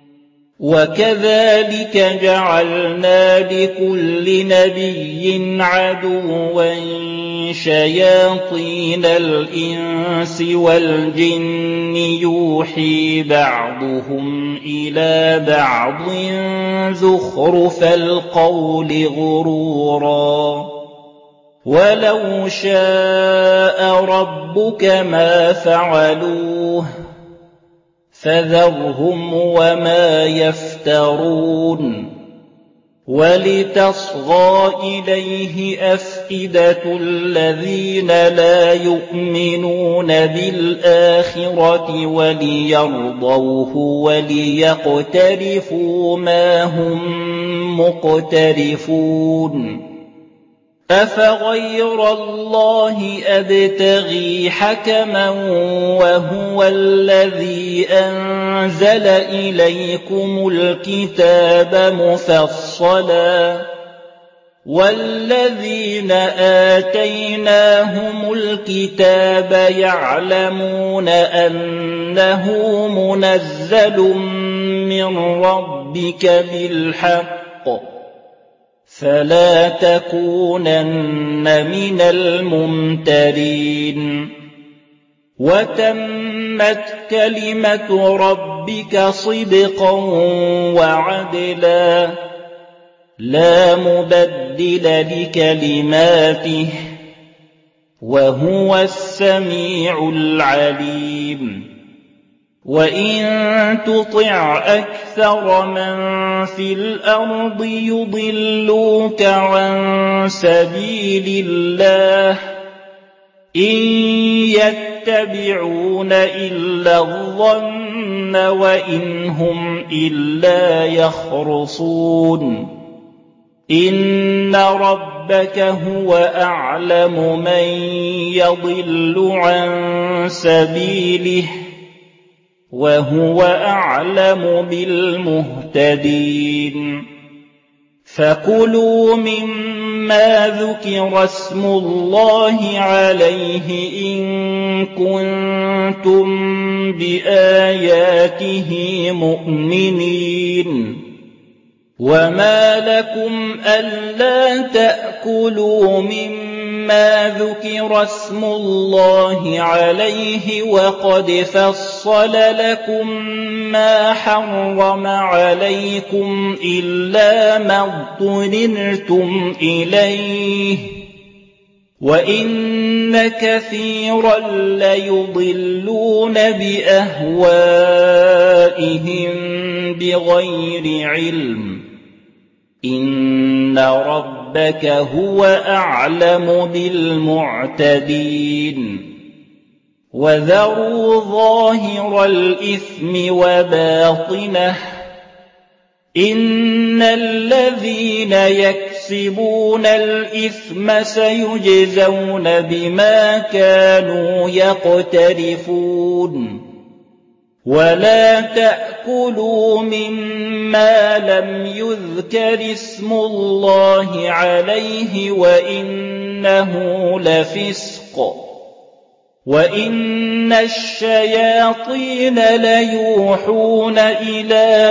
وَكَذَٰلِكَ جَعَلْنَا لِكُلِّ نَبِيٍّ عَدُوًّا شَيَاطِينَ الْإِنسِ وَالْجِنِّ يُوحِي بَعْضُهُمْ إِلَىٰ بَعْضٍ زُخْرُفَ الْقَوْلِ غُرُورًا وَلَوْ شَاءَ رَبُّكَ مَا فَعَلُوهُ فَذَرْهُمْ وَمَا يَفْتَرُونَ وَلِتَصْغَىٰ إِلَيْهِ أَفْئِدَةُ الَّذِينَ لَا يُؤْمِنُونَ بِالْآخِرَةِ وَلِيَرْضَوْهُ وَلِيَقْتَرِفُوا مَا هُم مُّقْتَرِفُونَ أَفَغَيْرَ اللَّهِ أَبْتَغِي حَكَمًا وَهُوَ الَّذِي أَنزَلَ إِلَيْكُمُ الْكِتَابَ مُفَصَّلًا وَالَّذِينَ آتَيْنَاهُمُ الْكِتَابَ يَعْلَمُونَ أَنَّهُ مُنَزَّلٌ مِّن رَّبِّكَ بِالْحَقِّ فَلَا تَكُونَنَّ مِنَ الْمُمْتَرِينَ وَتَمَّتْ كَلِمَةُ رَبِّكَ صِدْقًا وَعَدْلًا لَّا مُبَدِّلَ لِكَلِمَاتِهِ وَهُوَ السَّمِيعُ الْعَلِيمُ وَإِن تُطِعْ أَكْثَرَ مَن فِي الْأَرْضِ يُضِلُّوكَ عَن سَبِيلِ اللَّهِ إِن يَتَّبِعُونَ إِلَّا الظَّنَّ وَإِنْ هُمْ إِلَّا يَخْرُصُونَ إِنَّ رَبَّكَ هُوَ أَعْلَمُ مَن يَضِلُّ عَن سَبِيلِهِ وَهُوَ أَعْلَمُ بِالْمُهْتَدِينَ فَكُلُوا مِمَّا ذُكِرَ اسْمُ اللَّهِ عَلَيْهِ إِن كُنتُم بِآيَاتِهِ مُؤْمِنِينَ وَمَا لَكُمْ أَلَّا تَأْكُلُوا مِمَّا ذُكِرَ اسْمُ اللَّهِ عَلَيْهِ وَقَدْ فَصَّلَ لَكُم مَّا حَرَّمَ عَلَيْكُمْ إِلَّا مَا اضْطُرِرْتُمْ إِلَيْهِ وَإِنَّ كَثِيرًا لَّيُضِلُّونَ بِأَهْوَائِهِم بِغَيْرِ عِلْمٍ إِنَّ رَبَّكَ هُوَ أَعْلَمُ بِالْمُعْتَدِينَ وَذَرُوا ظَاهِرَ الْإِثْمِ وَبَاطِنَهُ إِنَّ الَّذِينَ يَكْسِبُونَ الْإِثْمَ سَيُجْزَوْنَ بِمَا كَانُوا يَقْتَرِفُونَ وَلَا تَأْكُلُوا مِمَّا لَمْ يُذْكَرِ اسْمُ اللَّهِ عَلَيْهِ وَإِنَّهُ لَفِسْقٌ وَإِنَّ الشَّيَاطِينَ لَيُوحُونَ إِلَىٰ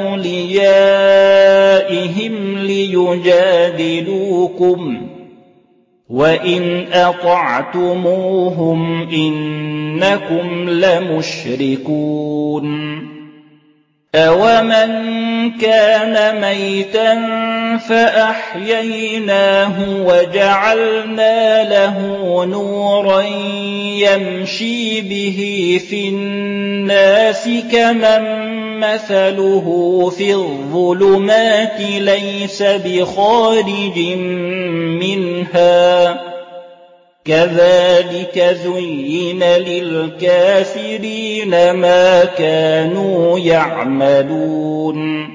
أَوْلِيَائِهِمْ لِيُجَادِلُوكُمْ وَإِنْ أَطَعْتُمُوهُمْ إِنَّكُمْ لَمُشْرِكُونَ أَوَمَنْ كَانَ مَيْتًا فَأَحْيَيْنَاهُ وَجَعَلْنَا لَهُ نُورًا يَمْشِي بِهِ فِي النَّاسِ كَمَن مَّثَلُهُ فِي الظُّلُمَاتِ لَيْسَ بِخَارِجٍ مِّنْهَا كَذَٰلِكَ زُيِّنَ لِلْكَافِرِينَ مَا كَانُوا يَعْمَلُونَ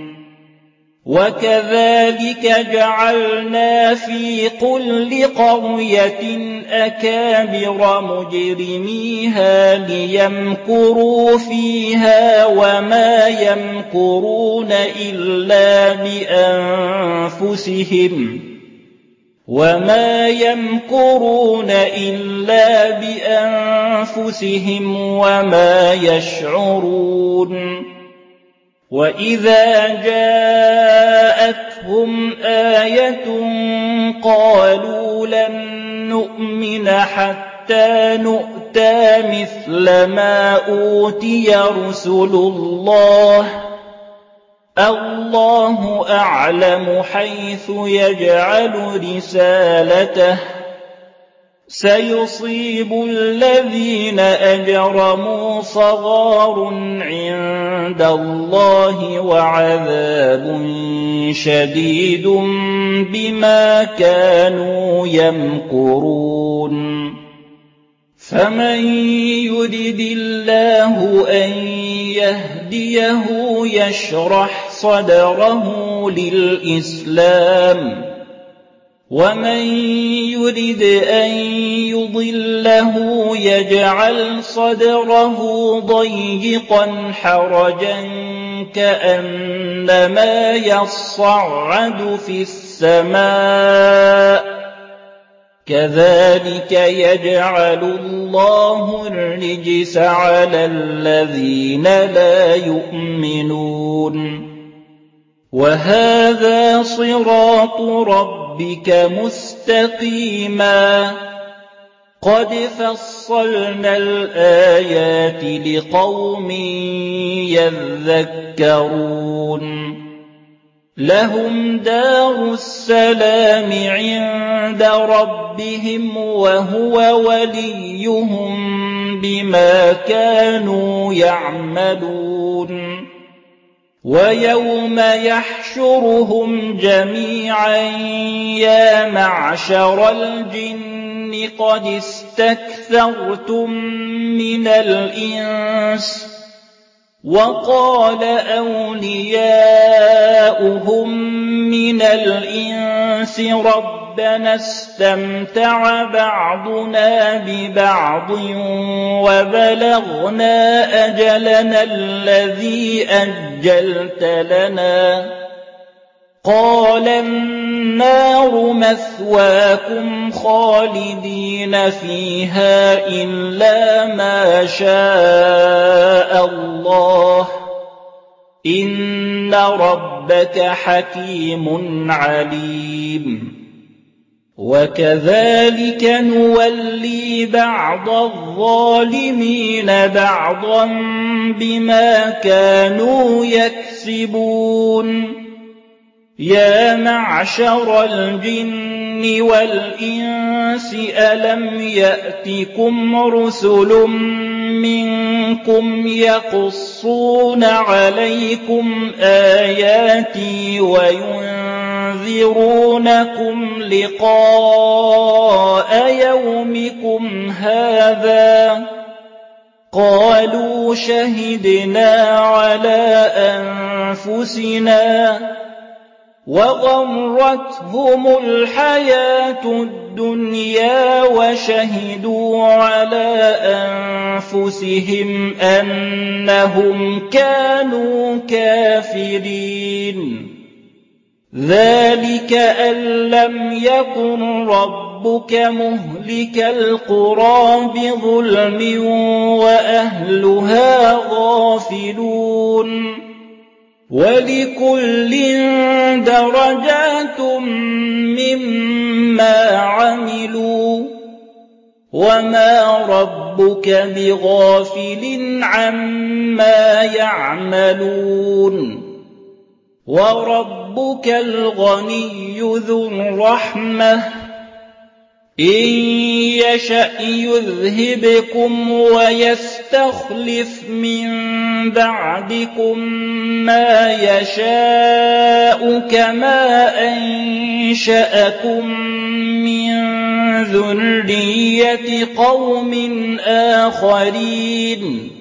وَكَذَٰلِكَ جَعَلْنَا فِي كُلِّ قَرْيَةٍ أَكَابِرَ مُجْرِمِيهَا لِيَمْكُرُوا فِيهَا وَمَا يَمْكُرُونَ إِلَّا بِأَنفُسِهِمْ وَمَا يَمْكُرُونَ إِلَّا بِأَنفُسِهِمْ وَمَا يَشْعُرُونَ وَإِذَا جَاءَتْهُمْ آيَةٌ قَالُوا لَن نُّؤْمِنَ حَتَّىٰ نُؤْتَىٰ مِثْلَ مَا أُوتِيَ رُسُلُ اللَّهِ اللَّهُ أَعْلَمُ حَيْثُ يَجْعَلُ رِسَالَتَهُ سيصيب الذين أجرموا صغار عند الله وعذاب شديد بما كانوا يمكرون فمن يرد الله أن يهديه يشرح صدره للإسلام ومن يرد أن يضله يجعل صدره ضيقا حرجا كأنما يصعد في السماء كذلك يجعل الله الرجس على الذين لا يؤمنون وهذا صراط ربك مستقيما قد فصلنا الآيات لقوم يذكرون لهم دار السلام عند ربهم وهو وليهم بما كانوا يعملون ويوم يحشرهم جميعا يا معشر الجن قد استكثرتم من الإنس وقال أولياؤهم من الإنس ربنا استمتع بعضنا ببعض وبلغنا أجلنا الذي أجلت لنا قال النار مثواكم خالدين فيها إلا ما شاء الله إن ربك حكيم عليم وكذلك نولي بعض الظالمين بعضا بما كانوا يكسبون يا معشر الجن والإنس ألم يأتكم رسل منكم يقصون عليكم آياتي وينذرونكم لقاء يومكم هذا قالوا شهدنا على أنفسنا وغرتهم الحياة الدنيا وشهدوا على أنفسهم أنهم كانوا كافرين ذلك أن لم يكن ربك مهلك القرى بظلم وأهلها غافلون ولكل درجات مما عملوا وما ربك بغافل عما يعملون وربك الغني ذو الرحمة إن يشأ يذهبكم ويستخلف من بعدكم ما يشاء كما أنشأكم من ذرية قوم آخرين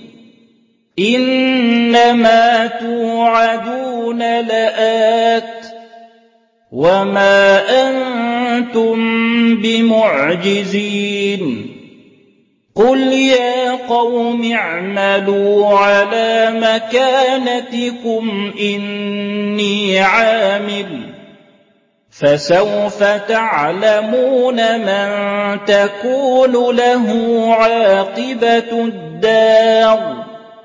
إنما توعدون لآت وما أنتم بمعجزين قل يا قوم اعملوا على مكانتكم إني عامل فسوف تعلمون من تكون له عاقبة الدار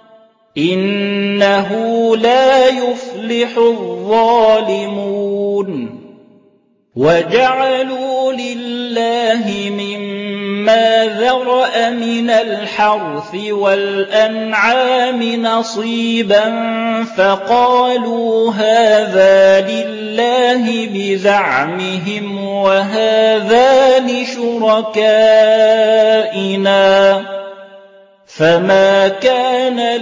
إنه لا يفلح الظالمون وجعلوا لله مما ذرأ من الحرث والأنعام نصيبا فقالوا هذا لله لله بزعمهم وهذا لشركائنا فما كان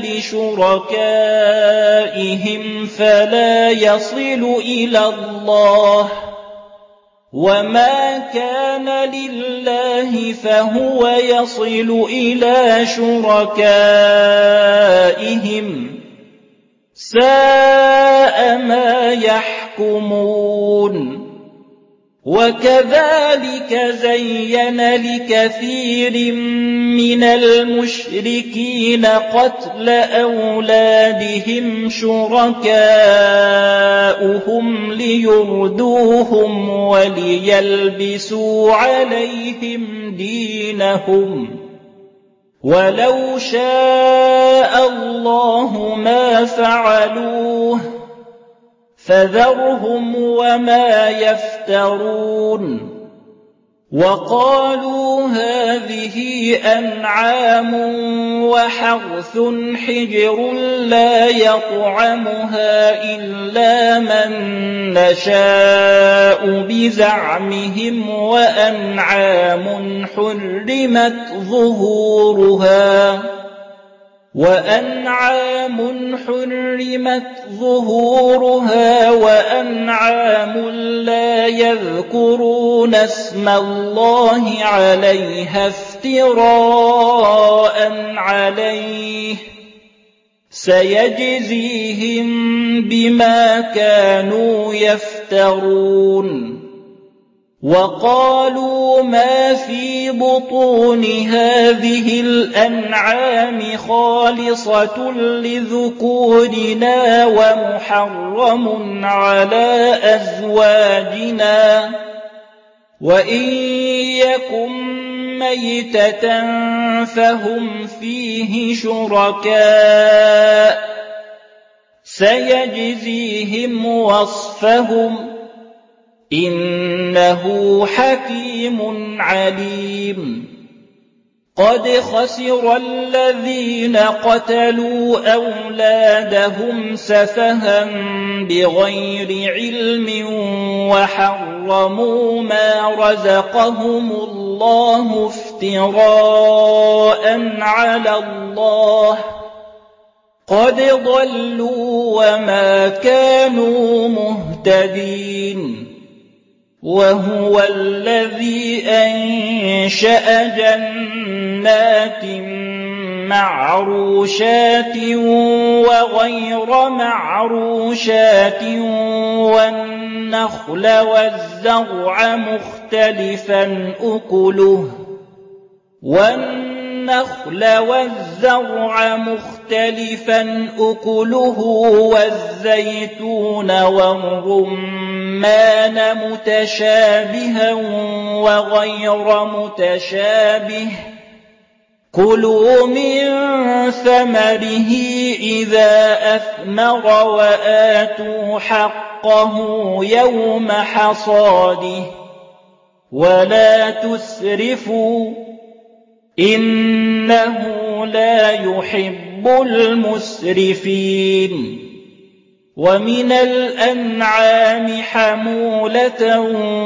لشركائهم فلا يصل إلى الله وما كان لله فهو يصل إلى شركائهم ساء ما يحكمون. وكذلك زين لكثير من المشركين قتل أولادهم شركاؤهم ليردوهم وليلبسوا عليهم دينهم ولو شاء الله ما فعلوه فذرهم وما يفترون. وقالوا هذه أنعام وحرث حجر لا يطعمها إلا من نشاء بزعمهم وأنعام حرمت ظهورها وأنعام حرمت ظهورها وأنعام لا يذكرون اسم الله عليها افتراء عليه سيجزيهم بما كانوا يفترون. وقالوا ما في بطون هذه الأنعام خالصة لذكورنا ومحرم على أزواجنا وإن يكن ميتة فهم فيه شركاء سيجزيهم وصفهم إنه حكيم عليم. قد خسر الذين قتلوا أولادهم سفها بغير علم وحرموا ما رزقهم الله افتراء على الله قد ضلوا وما كانوا مهتدين. وهو الذي أنشأ جنات معروشات وغير معروشات والنخل والزرع مختلفا أكله والنخل والزرع مختلفا أكله والزيتون والرمان متشابها وغير متشابه كلوا من ثمره إذا أثمر وآتوا حقه يوم حصاده ولا تسرفوا إنه لا يحب المسرفين. ومن الأنعام حمولة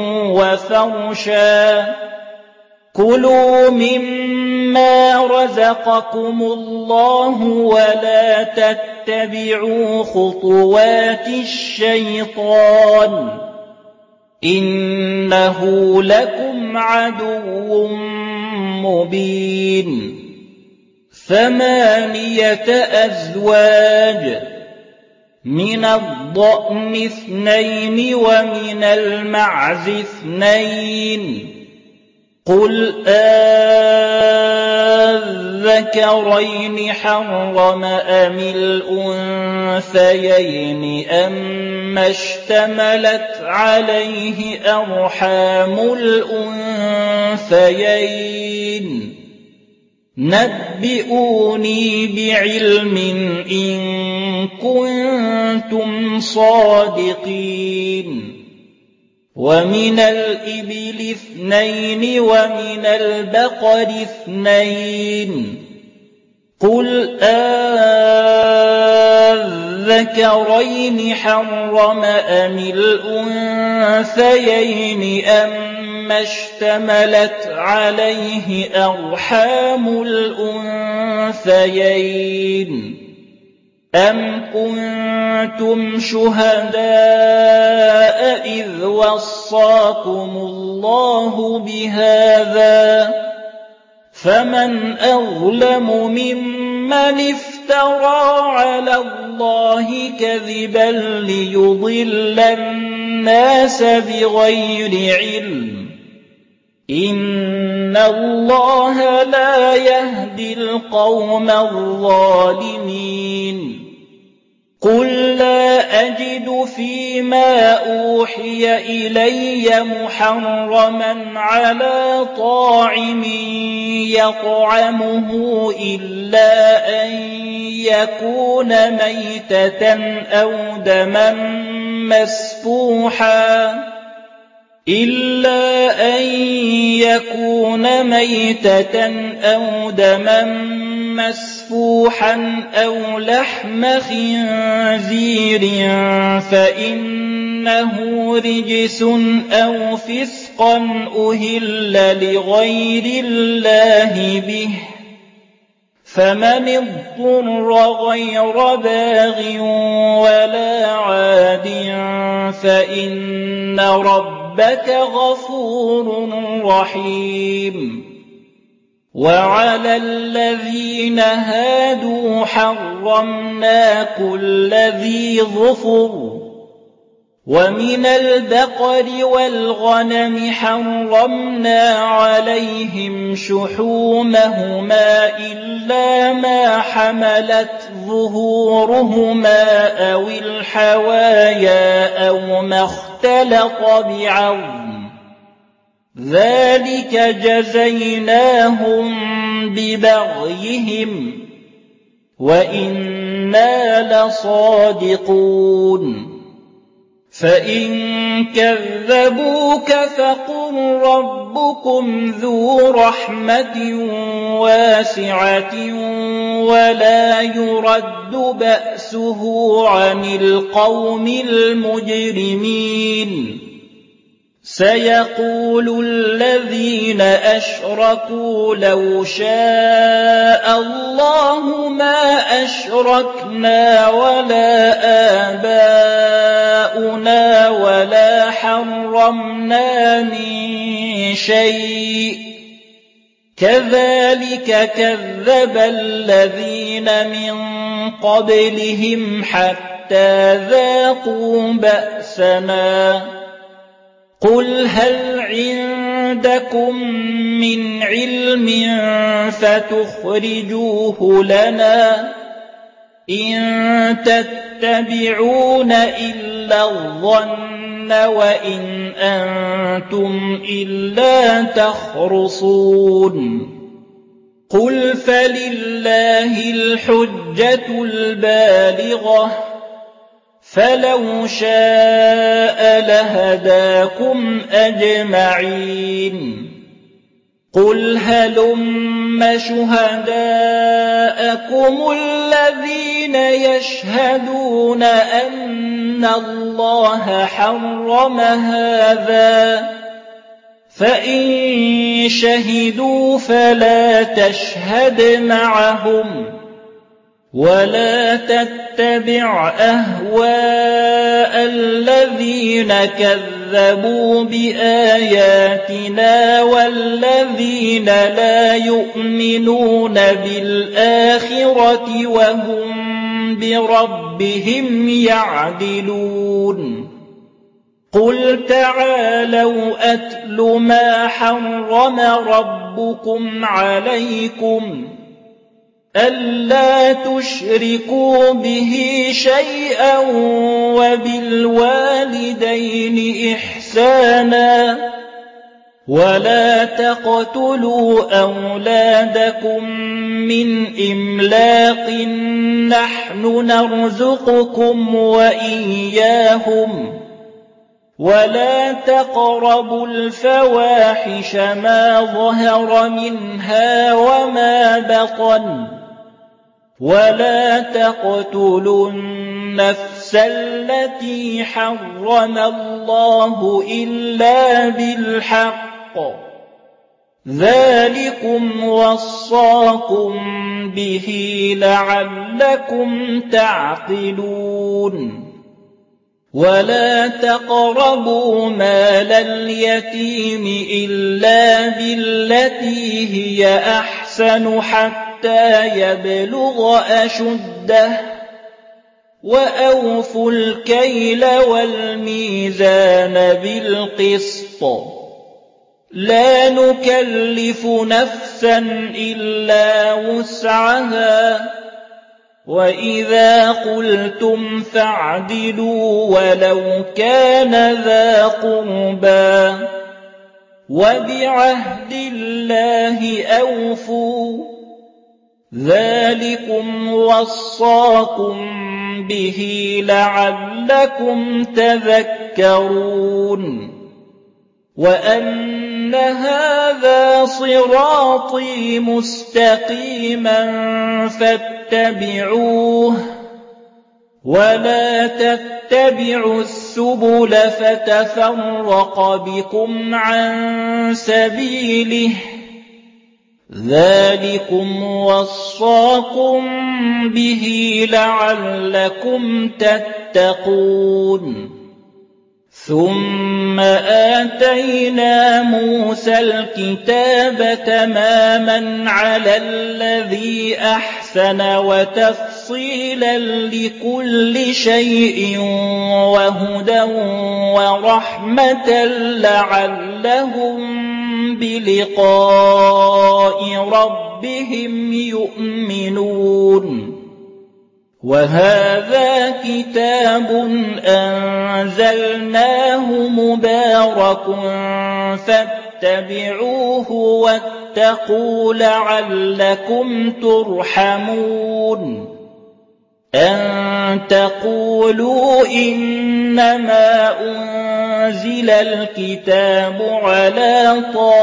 وفرشا كلوا مما رزقكم الله ولا تتبعوا خطوات الشيطان إنه لكم عدو مبين. ثمانية أزواج من الضأن اثنين ومن المعز اثنين قل أذكرين حرم أم الأنثيين أما اشتملت عليه أرحام الأنثيين نبئوني بعلم إن كنتم صادقين. ومن الإبل اثنين ومن البقر اثنين قل الذكرين حرم أم الأنثيين أما اشتملت عليه أرحام الأنثيين أم كنتم شهداء إذ وصاكم الله بهذا فمن أظلم ممن افترى على الله كذبا ليضل الناس بغير علم إن الله لا يهدي القوم الظالمين قل لا أجد فيما أوحي إلي محرما على طاعم يطعمه إلا أن يكون ميتة أو دما مسفوحا إلا أن يكون ميتة أو دما مسفوحا أو لحم خنزير فإنه رجس أو فسقا أهل لغير الله به فمن اضطر غير باغ ولا عاد فإن ربك غفور رحيم وعلى الذين هادوا حرمنا كل ذي ظفر ومن البقر والغنم حرمنا عليهم شحومهما إلا ما حملت ظهورهما أو الحوايا أو ما اختلط بعظم ذلك جزيناهم ببغيهم وإنا لصادقون فإن كذبوك فقل ربكم ذو رحمة واسعة ولا يرد بأسه عن القوم المجرمين سيقول الذين أشركوا لو شاء الله ما أشركنا ولا آباؤنا ولا حرمنا من شيء كذلك كذب الذين من قبلهم حتى ذاقوا بأسنا قل هل عندكم من علم فتخرجوه لنا إن تتبعون إلا الظن وإن أنتم إلا تخرصون قل فلله الحجة البالغة فلو شاء لهداكم أجمعين قل هلم شهداءكم الذين يشهدون أن الله حرم هذا فإن شهدوا فلا تشهد معهم ولا تتبع أهواء الذين كذبوا بآياتنا والذين لا يؤمنون بالآخرة وهم بربهم يعدلون قل تعالوا أتل ما حرم ربكم عليكم ألا تشركوا به شيئا وبالوالدين إحسانا ولا تقتلوا أولادكم من إملاق نحن نرزقكم وإياهم ولا تقربوا الفواحش ما ظهر منها وما بطن ولا تقتلوا النفس التي حرم الله إلا بالحق ذلكم وصاكم به لعلكم تعقلون ولا تقربوا مال اليتيم إلا بالتي هي أحسن حتى يبلغ أشده وأوفوا الكيل والميزان بالقسط لا نكلف نفسا إلا وسعها وإذا قلتم فاعدلوا ولو كان ذا قربى وبعهد الله أوفوا ذلكم وصاكم به لعلكم تذكرون وأن هذا صراطي مستقيما فاتبعوه ولا تتبعوا السبل فتفرق بكم عن سبيله ذلكم وصاكم به لعلكم تتقون ثم آتينا موسى الكتاب تماما على الذي أحسن وتفصيلا لكل شيء وهدى ورحمة لعلهم بلقاء ربهم يؤمنون وهذا كتاب أنزلناه مبارك فاتبعوه واتقوا لعلكم ترحمون أن تقولوا إنما أنزل الكتاب على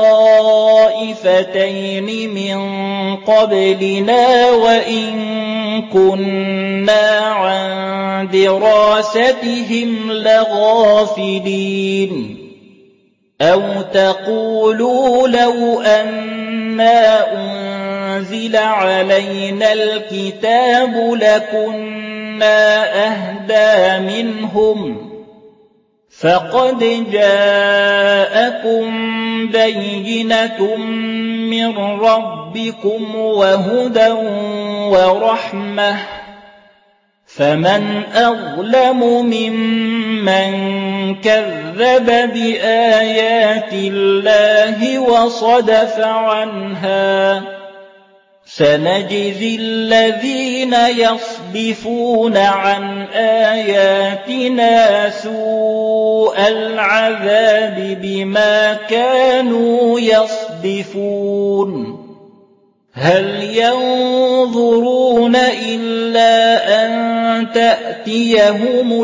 طائفتين من قبلنا وإن كنا عن دراستهم لغافلين أو تقولوا لو أنا أنزل علينا الكتاب لكنا أهدى منهم فقد جاءكم بينة من ربكم وهدى ورحمة فمن أظلم ممن كذب بآيات الله وصدف عنها سنجزي الذين يصدفون عن آياتنا سوء العذاب بما كانوا يصدفون هل ينظرون إلا أن تأتيهم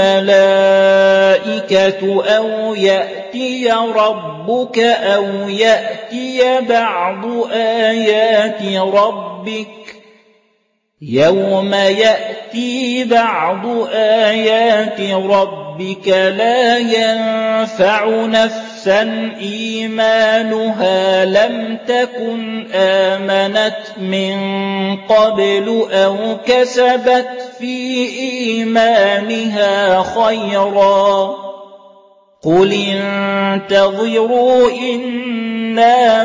الملائكة أو يأتي ربك أو يأتي بعض آيات ربك يوم يأتي بعض آيات ربك لا ينفع نفسا إيمانها لم تكن آمنت من قبل أو كسبت في إيمانها خيرا قل انتظروا إنا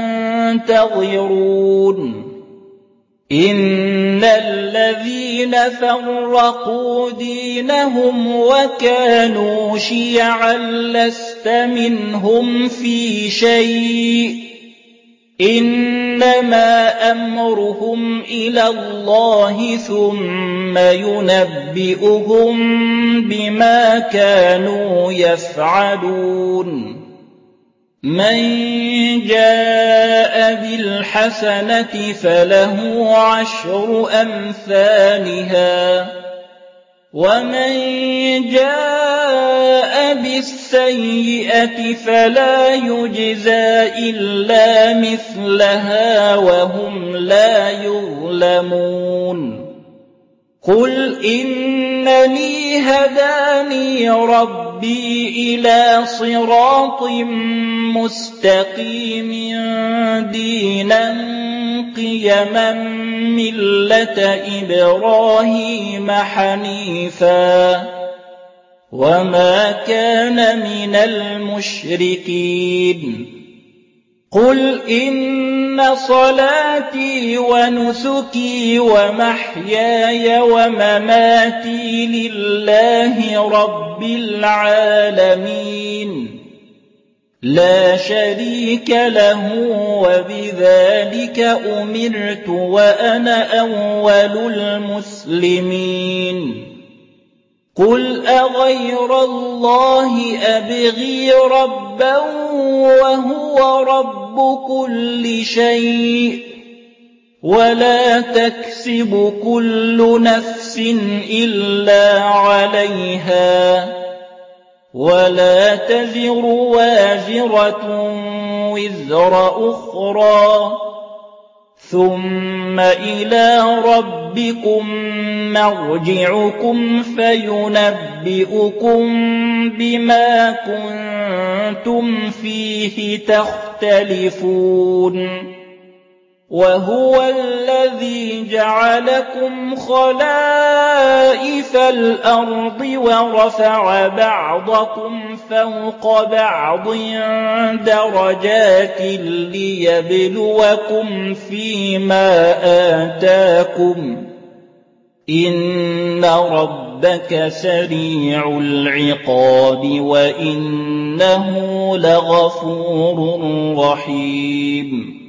منتظرون إن الذين فرقوا دينهم وكانوا شيعا لست منهم في شيء إنما أمرهم إلى الله ثم ينبئهم بما كانوا يفعلون من جاء بالحسنة فله عشر أمثالها ومن جاء بالسيئة فلا يجزى إلا مثلها وهم لا يظلمون قُلْ إِنَّنِي هَدَانِي رَبِّي إِلَىٰ صِرَاطٍ مُّسْتَقِيمٍ دِينًا قِيَمًا مِّلَّةَ إِبْرَاهِيمَ حَنِيفًا وَمَا كَانَ مِنَ الْمُشْرِكِينَ قُلْ إِنَّ صَلَاتِي وَنُسُكِي وَمَحْيَايَ وَمَمَاتِي لِلَّهِ رَبِّ الْعَالَمِينَ لَا شَرِيكَ لَهُ وَبِذَٰلِكَ أُمِرْتُ وَأَنَا أَوَّلُ الْمُسْلِمِينَ قُلْ أَغَيْرَ اللَّهِ أَبْغِي رَبًّا وَهُوَ رَبُّ كُلِّ شَيْءٍ وَلَا تَكْسِبُ كُلُّ نَفْسٍ إِلَّا عَلَيْهَا وَلَا تَزِرُ وَازِرَةٌ وِزْرَ أُخْرَىٰ ثُمَّ إِلَىٰ رَبِّكُم مَّرْجِعُكُمْ فَيُنَبِّئُكُم بِمَا كُنتُمْ فِيهِ تَخْتَلِفُونَ وَهُوَ الَّذِي جَعَلَكُمْ خَلَائِفَ الْأَرْضِ وَرَفَعَ بَعْضَكُمْ فَوْقَ بَعْضٍ دَرَجَاتٍ لِّيَبْلُوَكُمْ فِيمَا آتَاكُمْ ۗ إِنَّ رَبَّكَ سَرِيعُ الْعِقَابِ وَإِنَّهُ لَغَفُورٌ رَّحِيمٌ